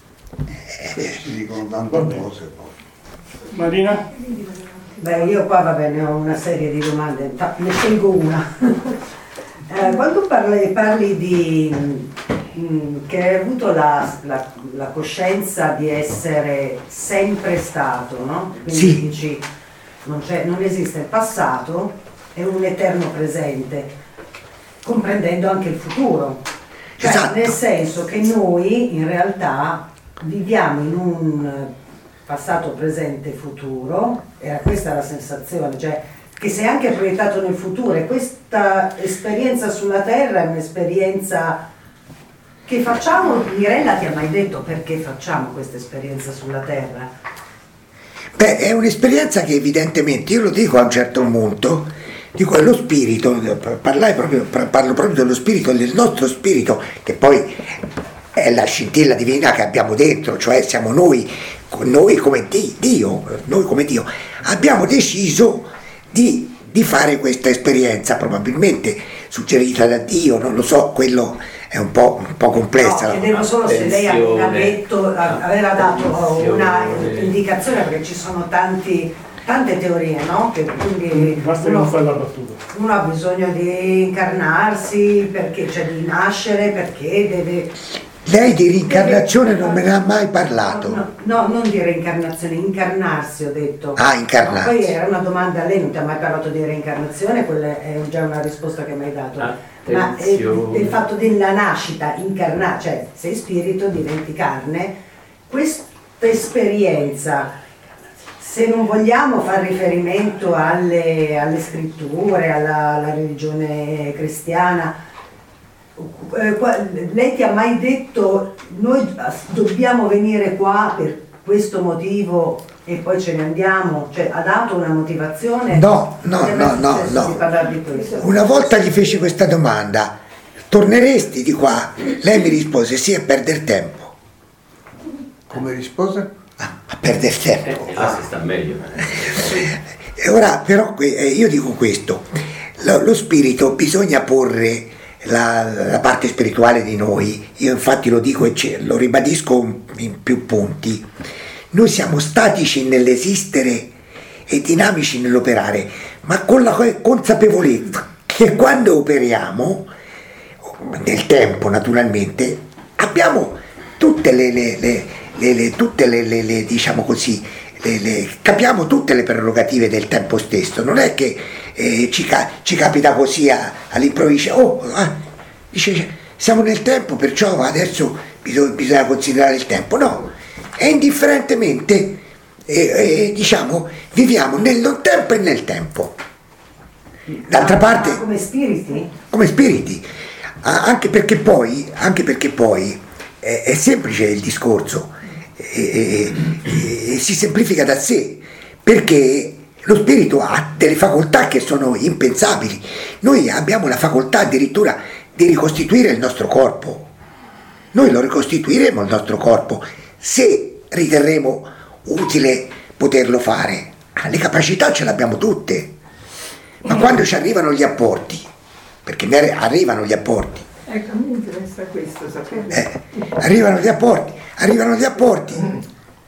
Eh, si dicono tante cose poi. Marina? Beh, io qua va bene, ho una serie di domande, ne scelgo una. eh, quando parli, parli di mh, che hai avuto la, la, la coscienza di essere sempre stato, no? Quindi sì. dici, Non, c'è, non esiste il passato, è un eterno presente, comprendendo anche il futuro. Cioè, esatto. Nel senso che noi in realtà viviamo in un passato, presente, futuro, era questa la sensazione, cioè che sei anche proiettato nel futuro, e questa esperienza sulla Terra è un'esperienza che facciamo. Mirella ti ha mai detto perché facciamo questa esperienza sulla Terra? Beh, è un'esperienza che evidentemente, io lo dico a un certo punto, dico, è lo spirito, parlai proprio, parlo proprio dello spirito, del nostro spirito, che poi è la scintilla divina che abbiamo dentro, cioè siamo noi, noi come Dio, noi come Dio, abbiamo deciso di, di fare questa esperienza, probabilmente suggerita da Dio, non lo so, quello è un po', un po' complessa. No, chiedevo solo se lei aveva, detto, aveva dato una indicazione, perché ci sono tanti, tante teorie, no? Che quindi Basta uno, non fare la battuta. Uno ha bisogno di incarnarsi, perché c'è cioè di nascere, perché deve Lei di reincarnazione non me ne ha mai parlato. No, no, non di reincarnazione, incarnarsi ho detto. Ah, incarnarsi. No, poi era una domanda a lei, non ti ha mai parlato di reincarnazione, quella è già una risposta che mi hai dato. Ma eh, il fatto della nascita, incarnare, cioè sei spirito, diventi carne, questa esperienza, se non vogliamo fare riferimento alle, alle scritture, alla, alla religione cristiana, lei ti ha mai detto noi dobbiamo venire qua per questo motivo e poi ce ne andiamo? Cioè ha dato una motivazione? No, no, no, no, no. Una volta gli feci questa domanda: torneresti di qua? Lei mi rispose sì, a perdere tempo. Come rispose? Ah, a perdere tempo. Eh, ah, si sta meglio. E ora però io dico questo: lo, lo spirito bisogna porre La, la parte spirituale di noi. Io infatti lo dico e lo ribadisco in più punti: noi siamo statici nell'esistere e dinamici nell'operare, ma con la consapevolezza che quando operiamo nel tempo, naturalmente, abbiamo tutte le, le, le, le, le tutte le, le, le diciamo così le, le, capiamo tutte le prerogative del tempo stesso. Non è che Eh, ci, ci capita così a, all'improvviso, oh, ah, dice siamo nel tempo, perciò adesso bisogna, bisogna considerare il tempo. No, è indifferentemente, eh, eh, diciamo, viviamo nel non tempo e nel tempo. D'altra parte, ah, come spiriti? Come spiriti, ah, anche perché poi, anche perché poi eh, è semplice il discorso, eh, eh, eh, si semplifica da sé, perché lo spirito ha delle facoltà che sono impensabili. Noi abbiamo la facoltà addirittura di ricostituire il nostro corpo. Noi lo ricostituiremo il nostro corpo se riterremo utile poterlo fare. Le capacità ce le abbiamo tutte, ma quando ci arrivano gli apporti, perché mi arrivano gli apporti, ecco, mi interessa questo sapere. Eh, arrivano gli apporti, arrivano gli apporti.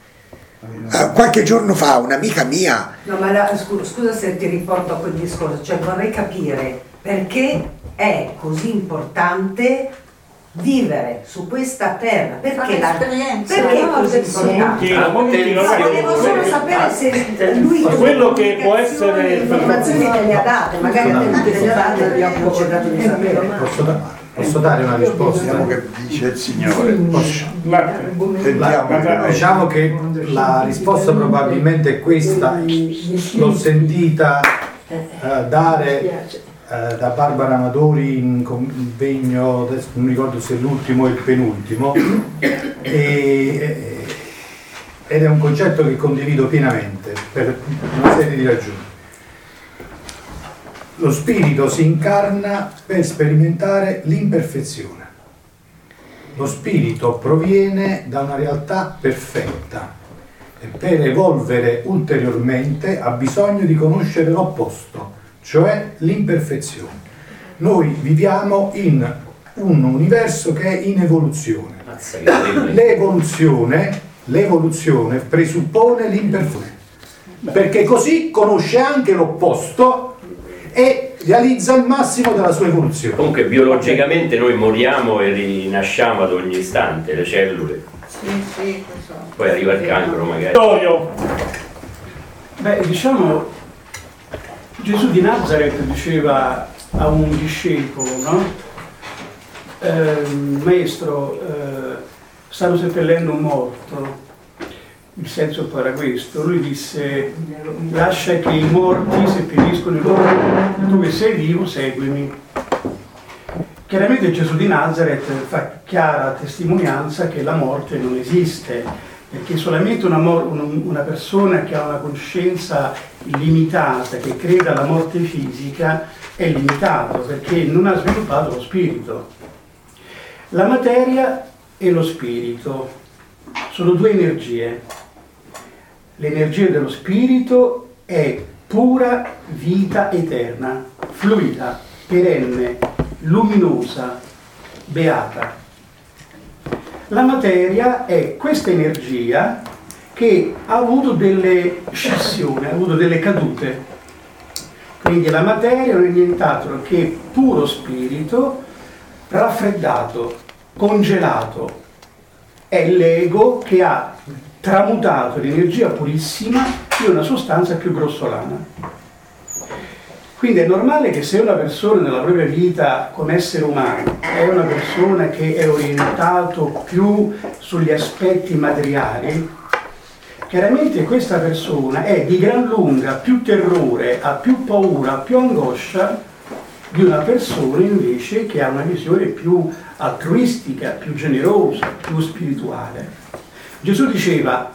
Uh, qualche giorno fa un'amica mia... No, ma la, scu- scusa se ti riporto a quel discorso, cioè vorrei capire perché è così importante vivere su questa terra, perché, la, perché è così importante? Un momentino, Ma volevo solo sapere se lui... quello che può essere... Le informazioni che le ha date, magari a te non te le ha date, abbiamo cercato di sapere. Posso, da- posso dare una risposta? Vediamo che dice il Signore. Posso? Ma, Sentiamo. Diciamo che la risposta probabilmente è questa, l'ho sentita eh, dare eh, da Barbara Amadori in convegno, adesso non ricordo se è l'ultimo o il penultimo, e, ed è un concetto che condivido pienamente per una serie di ragioni. Lo spirito si incarna per sperimentare l'imperfezione. Lo spirito proviene da una realtà perfetta e per evolvere ulteriormente ha bisogno di conoscere l'opposto, cioè l'imperfezione. Noi viviamo in un universo che è in evoluzione. L'evoluzione, l'evoluzione presuppone l'imperfezione, perché così conosce anche l'opposto e realizza il massimo della sua evoluzione. Comunque biologicamente noi moriamo e rinasciamo ad ogni istante, le cellule. Sì, sì, questo. Poi arriva il cancro magari. Vittorio, Beh, diciamo, Gesù di Nazareth diceva a un discepolo, no? Eh, maestro, eh, stanno seppellendo un morto. Il senso poi era questo, lui disse: lascia che i morti seppelliscono i loro morti, tu che sei vivo seguimi. Chiaramente Gesù di Nazareth fa chiara testimonianza che la morte non esiste, perché solamente una, una persona che ha una coscienza limitata, che crede alla morte fisica, è limitato, perché non ha sviluppato lo spirito. La materia e lo spirito sono due energie. L'energia dello spirito è pura vita eterna, fluida, perenne, luminosa, beata. La materia è questa energia che ha avuto delle scissioni, ha avuto delle cadute. Quindi la materia non è nient'altro che puro spirito raffreddato, congelato, è l'ego che ha tramutato l'energia purissima in una sostanza più grossolana. Quindi è normale che se una persona nella propria vita come essere umano è una persona che è orientato più sugli aspetti materiali, chiaramente questa persona è di gran lunga più terrore, ha più paura, più angoscia di una persona invece che ha una visione più altruistica, più generosa, più spirituale. Gesù diceva: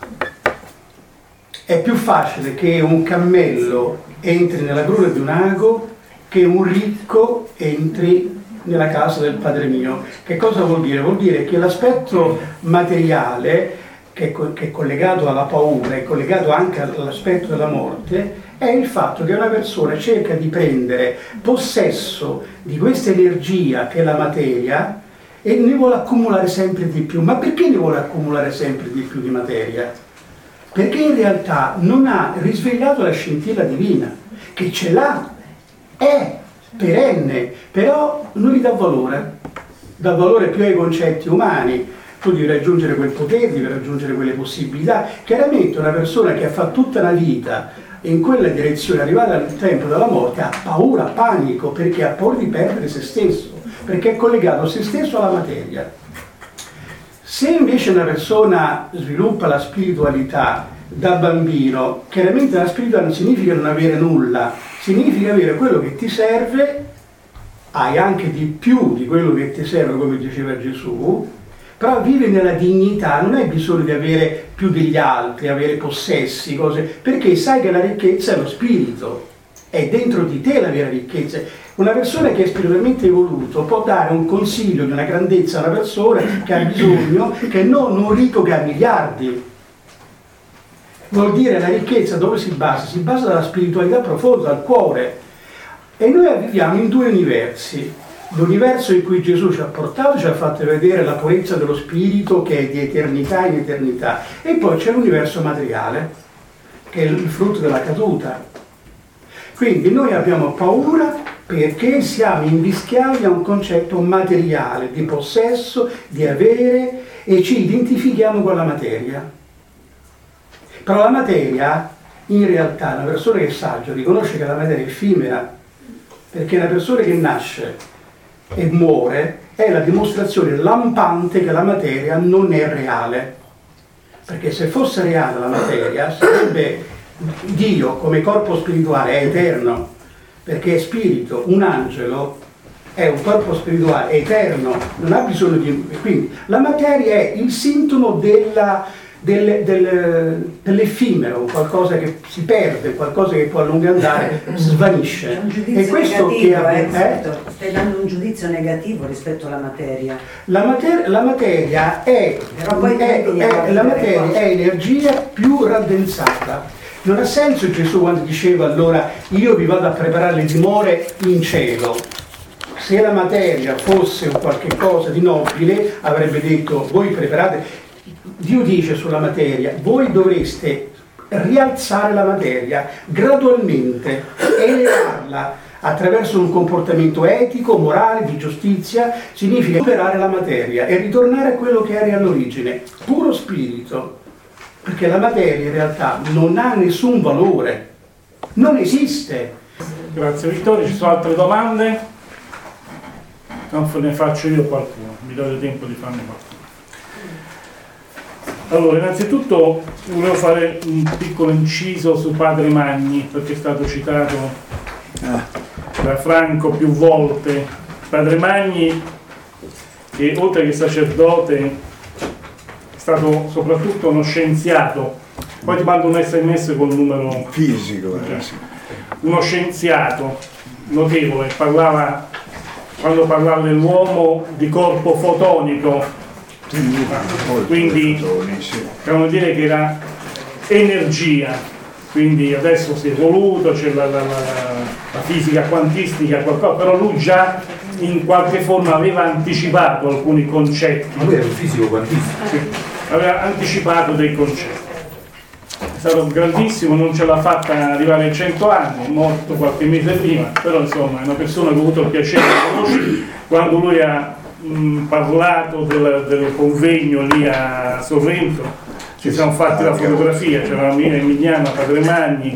è più facile che un cammello entri nella cruna di un ago che un ricco entri nella casa del Padre mio. Che cosa vuol dire? Vuol dire che l'aspetto materiale, che è, co- che è collegato alla paura, è collegato anche all'aspetto della morte, è il fatto che una persona cerca di prendere possesso di questa energia che è la materia e ne vuole accumulare sempre di più. Ma perché ne vuole accumulare sempre di più di materia? Perché in realtà non ha risvegliato la scintilla divina, che ce l'ha, è perenne, però non gli dà valore, dà valore più ai concetti umani. Tu devi raggiungere quel potere, devi raggiungere quelle possibilità. Chiaramente una persona che ha fatto tutta una vita in quella direzione, arrivata al tempo della morte, ha paura, panico, perché ha paura di perdere se stesso, perché è collegato se stesso alla materia. Se invece una persona sviluppa la spiritualità da bambino, chiaramente la spiritualità non significa non avere nulla, significa avere quello che ti serve, hai anche di più di quello che ti serve, come diceva Gesù, però vivi nella dignità, non hai bisogno di avere più degli altri, avere possessi, cose, perché sai che la ricchezza è lo spirito, è dentro di te la vera ricchezza. Una persona che è spiritualmente evoluto può dare un consiglio di una grandezza a una persona che ha bisogno, che non un ricco che ha miliardi. Vuol dire la ricchezza dove si basa? Si basa dalla spiritualità profonda, dal cuore. E noi viviamo in due universi. L'universo in cui Gesù ci ha portato, ci ha fatto vedere la purezza dello spirito che è di eternità in eternità. E poi c'è l'universo materiale, che è il frutto della caduta. Quindi noi abbiamo paura perché siamo invischiati a un concetto materiale, di possesso, di avere, e ci identifichiamo con la materia. Però la materia, in realtà, una persona che è saggia riconosce che la materia è effimera, perché una persona che nasce e muore è la dimostrazione lampante che la materia non è reale. Perché se fosse reale la materia, sarebbe Dio come corpo spirituale, è eterno, perché è spirito. Un angelo è un corpo spirituale, è eterno, non ha bisogno di... Quindi la materia è il sintomo della, del, del, dell'effimero, qualcosa che si perde, qualcosa che può a lungo andare svanisce. È un giudizio e questo negativo, che, eh, eh? stai dando un giudizio negativo rispetto alla materia. La, mater- la materia, è, Però poi è, è, la materia è energia più raddensata. Non ha senso Gesù quando diceva allora io vi vado a preparare le dimore in cielo. Se la materia fosse un qualche cosa di nobile avrebbe detto voi preparate. Dio dice sulla materia voi dovreste rialzare la materia gradualmente, elevarla attraverso un comportamento etico, morale, di giustizia. Significa superare la materia e ritornare a quello che eri all'origine, puro spirito. Perché la materia in realtà non ha nessun valore, non esiste. Grazie Vittorio, ci sono altre domande? Non ne faccio io qualcuno, mi date tempo di farne qualcuno. Allora, innanzitutto volevo fare un piccolo inciso su Padre Magni, perché è stato citato da Franco più volte. Padre Magni, che oltre che sacerdote è stato soprattutto uno scienziato, poi ti mando un sms con il numero fisico, eh, sì. Uno scienziato notevole, parlava, quando parlava dell'uomo, di corpo fotonico, quindi possiamo dire che era energia, quindi adesso si è evoluto, c'è la, la, la, la fisica quantistica, qualcosa, però lui già in qualche forma aveva anticipato alcuni concetti. Ma lui era un fisico quantistico? Sì, aveva anticipato dei concetti. È stato grandissimo, non ce l'ha fatta arrivare ai cento anni, è morto qualche mese prima, però insomma è una persona che ho avuto il piacere di conoscere quando lui ha mh, parlato del, del convegno lì a Sorrento, ci siamo fatti la fotografia, c'era la mia Emiliana Padremagni,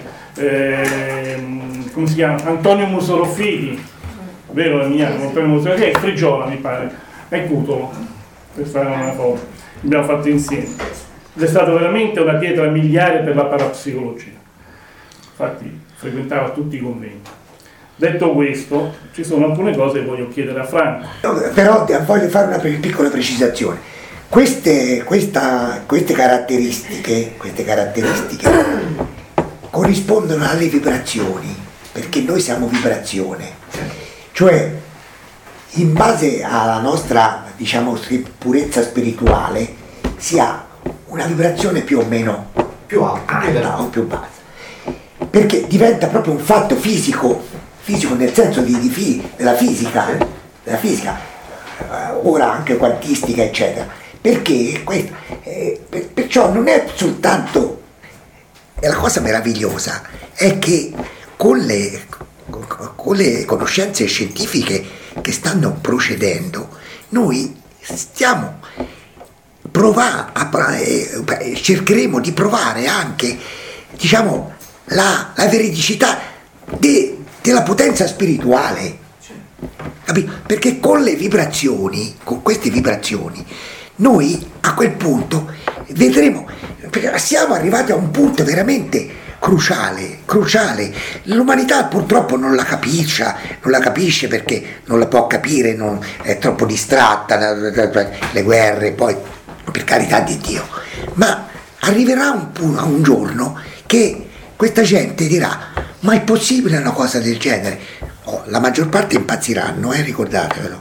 ehm, come si chiama? Antonio Musoloffini, vero Emiliano? Antonio Musoloffini, e Frigiola mi pare, e Cutolo, questa è una foto, abbiamo fatto insieme. Ed è stata veramente una pietra miliare per la parapsicologia, infatti frequentava tutti i convegni. Detto questo, ci sono alcune cose che voglio chiedere a Franco. Però voglio fare una piccola precisazione. Queste, questa, queste caratteristiche, queste caratteristiche corrispondono alle vibrazioni, perché noi siamo vibrazione. Cioè, in base alla nostra, diciamo, purezza spirituale, si ha una vibrazione più o meno più alta, alta o più bassa. Perché diventa proprio un fatto fisico, fisico nel senso di, di fi, della fisica, eh, della fisica, eh, ora anche quantistica, eccetera. Perché questo, eh, per, perciò non è soltanto, e la cosa meravigliosa è che con le, con le conoscenze scientifiche che stanno procedendo, noi stiamo provare, a, eh, cercheremo di provare anche, diciamo, La, la veridicità de, della potenza spirituale, capito? Perché con le vibrazioni, con queste vibrazioni, noi a quel punto vedremo, perché siamo arrivati a un punto veramente cruciale, cruciale. L'umanità purtroppo non la capisce, non la capisce perché non la può capire, non, è troppo distratta, le guerre, poi per carità di Dio, ma arriverà un, a un giorno che questa gente dirà: ma è possibile una cosa del genere? Oh, la maggior parte impazziranno, eh, ricordatevelo.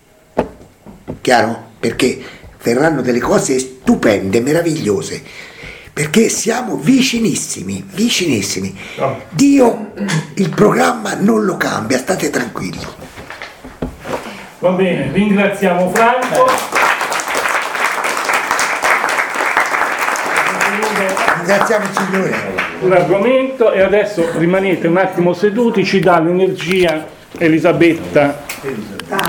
Chiaro? Perché verranno delle cose stupende, meravigliose, perché siamo vicinissimi, vicinissimi. No. Dio il programma non lo cambia, state tranquilli. Va bene, ringraziamo Franco. Ringraziamo il Signore. L'argomento, e adesso rimanete un attimo seduti, ci dà l'energia Elisabetta.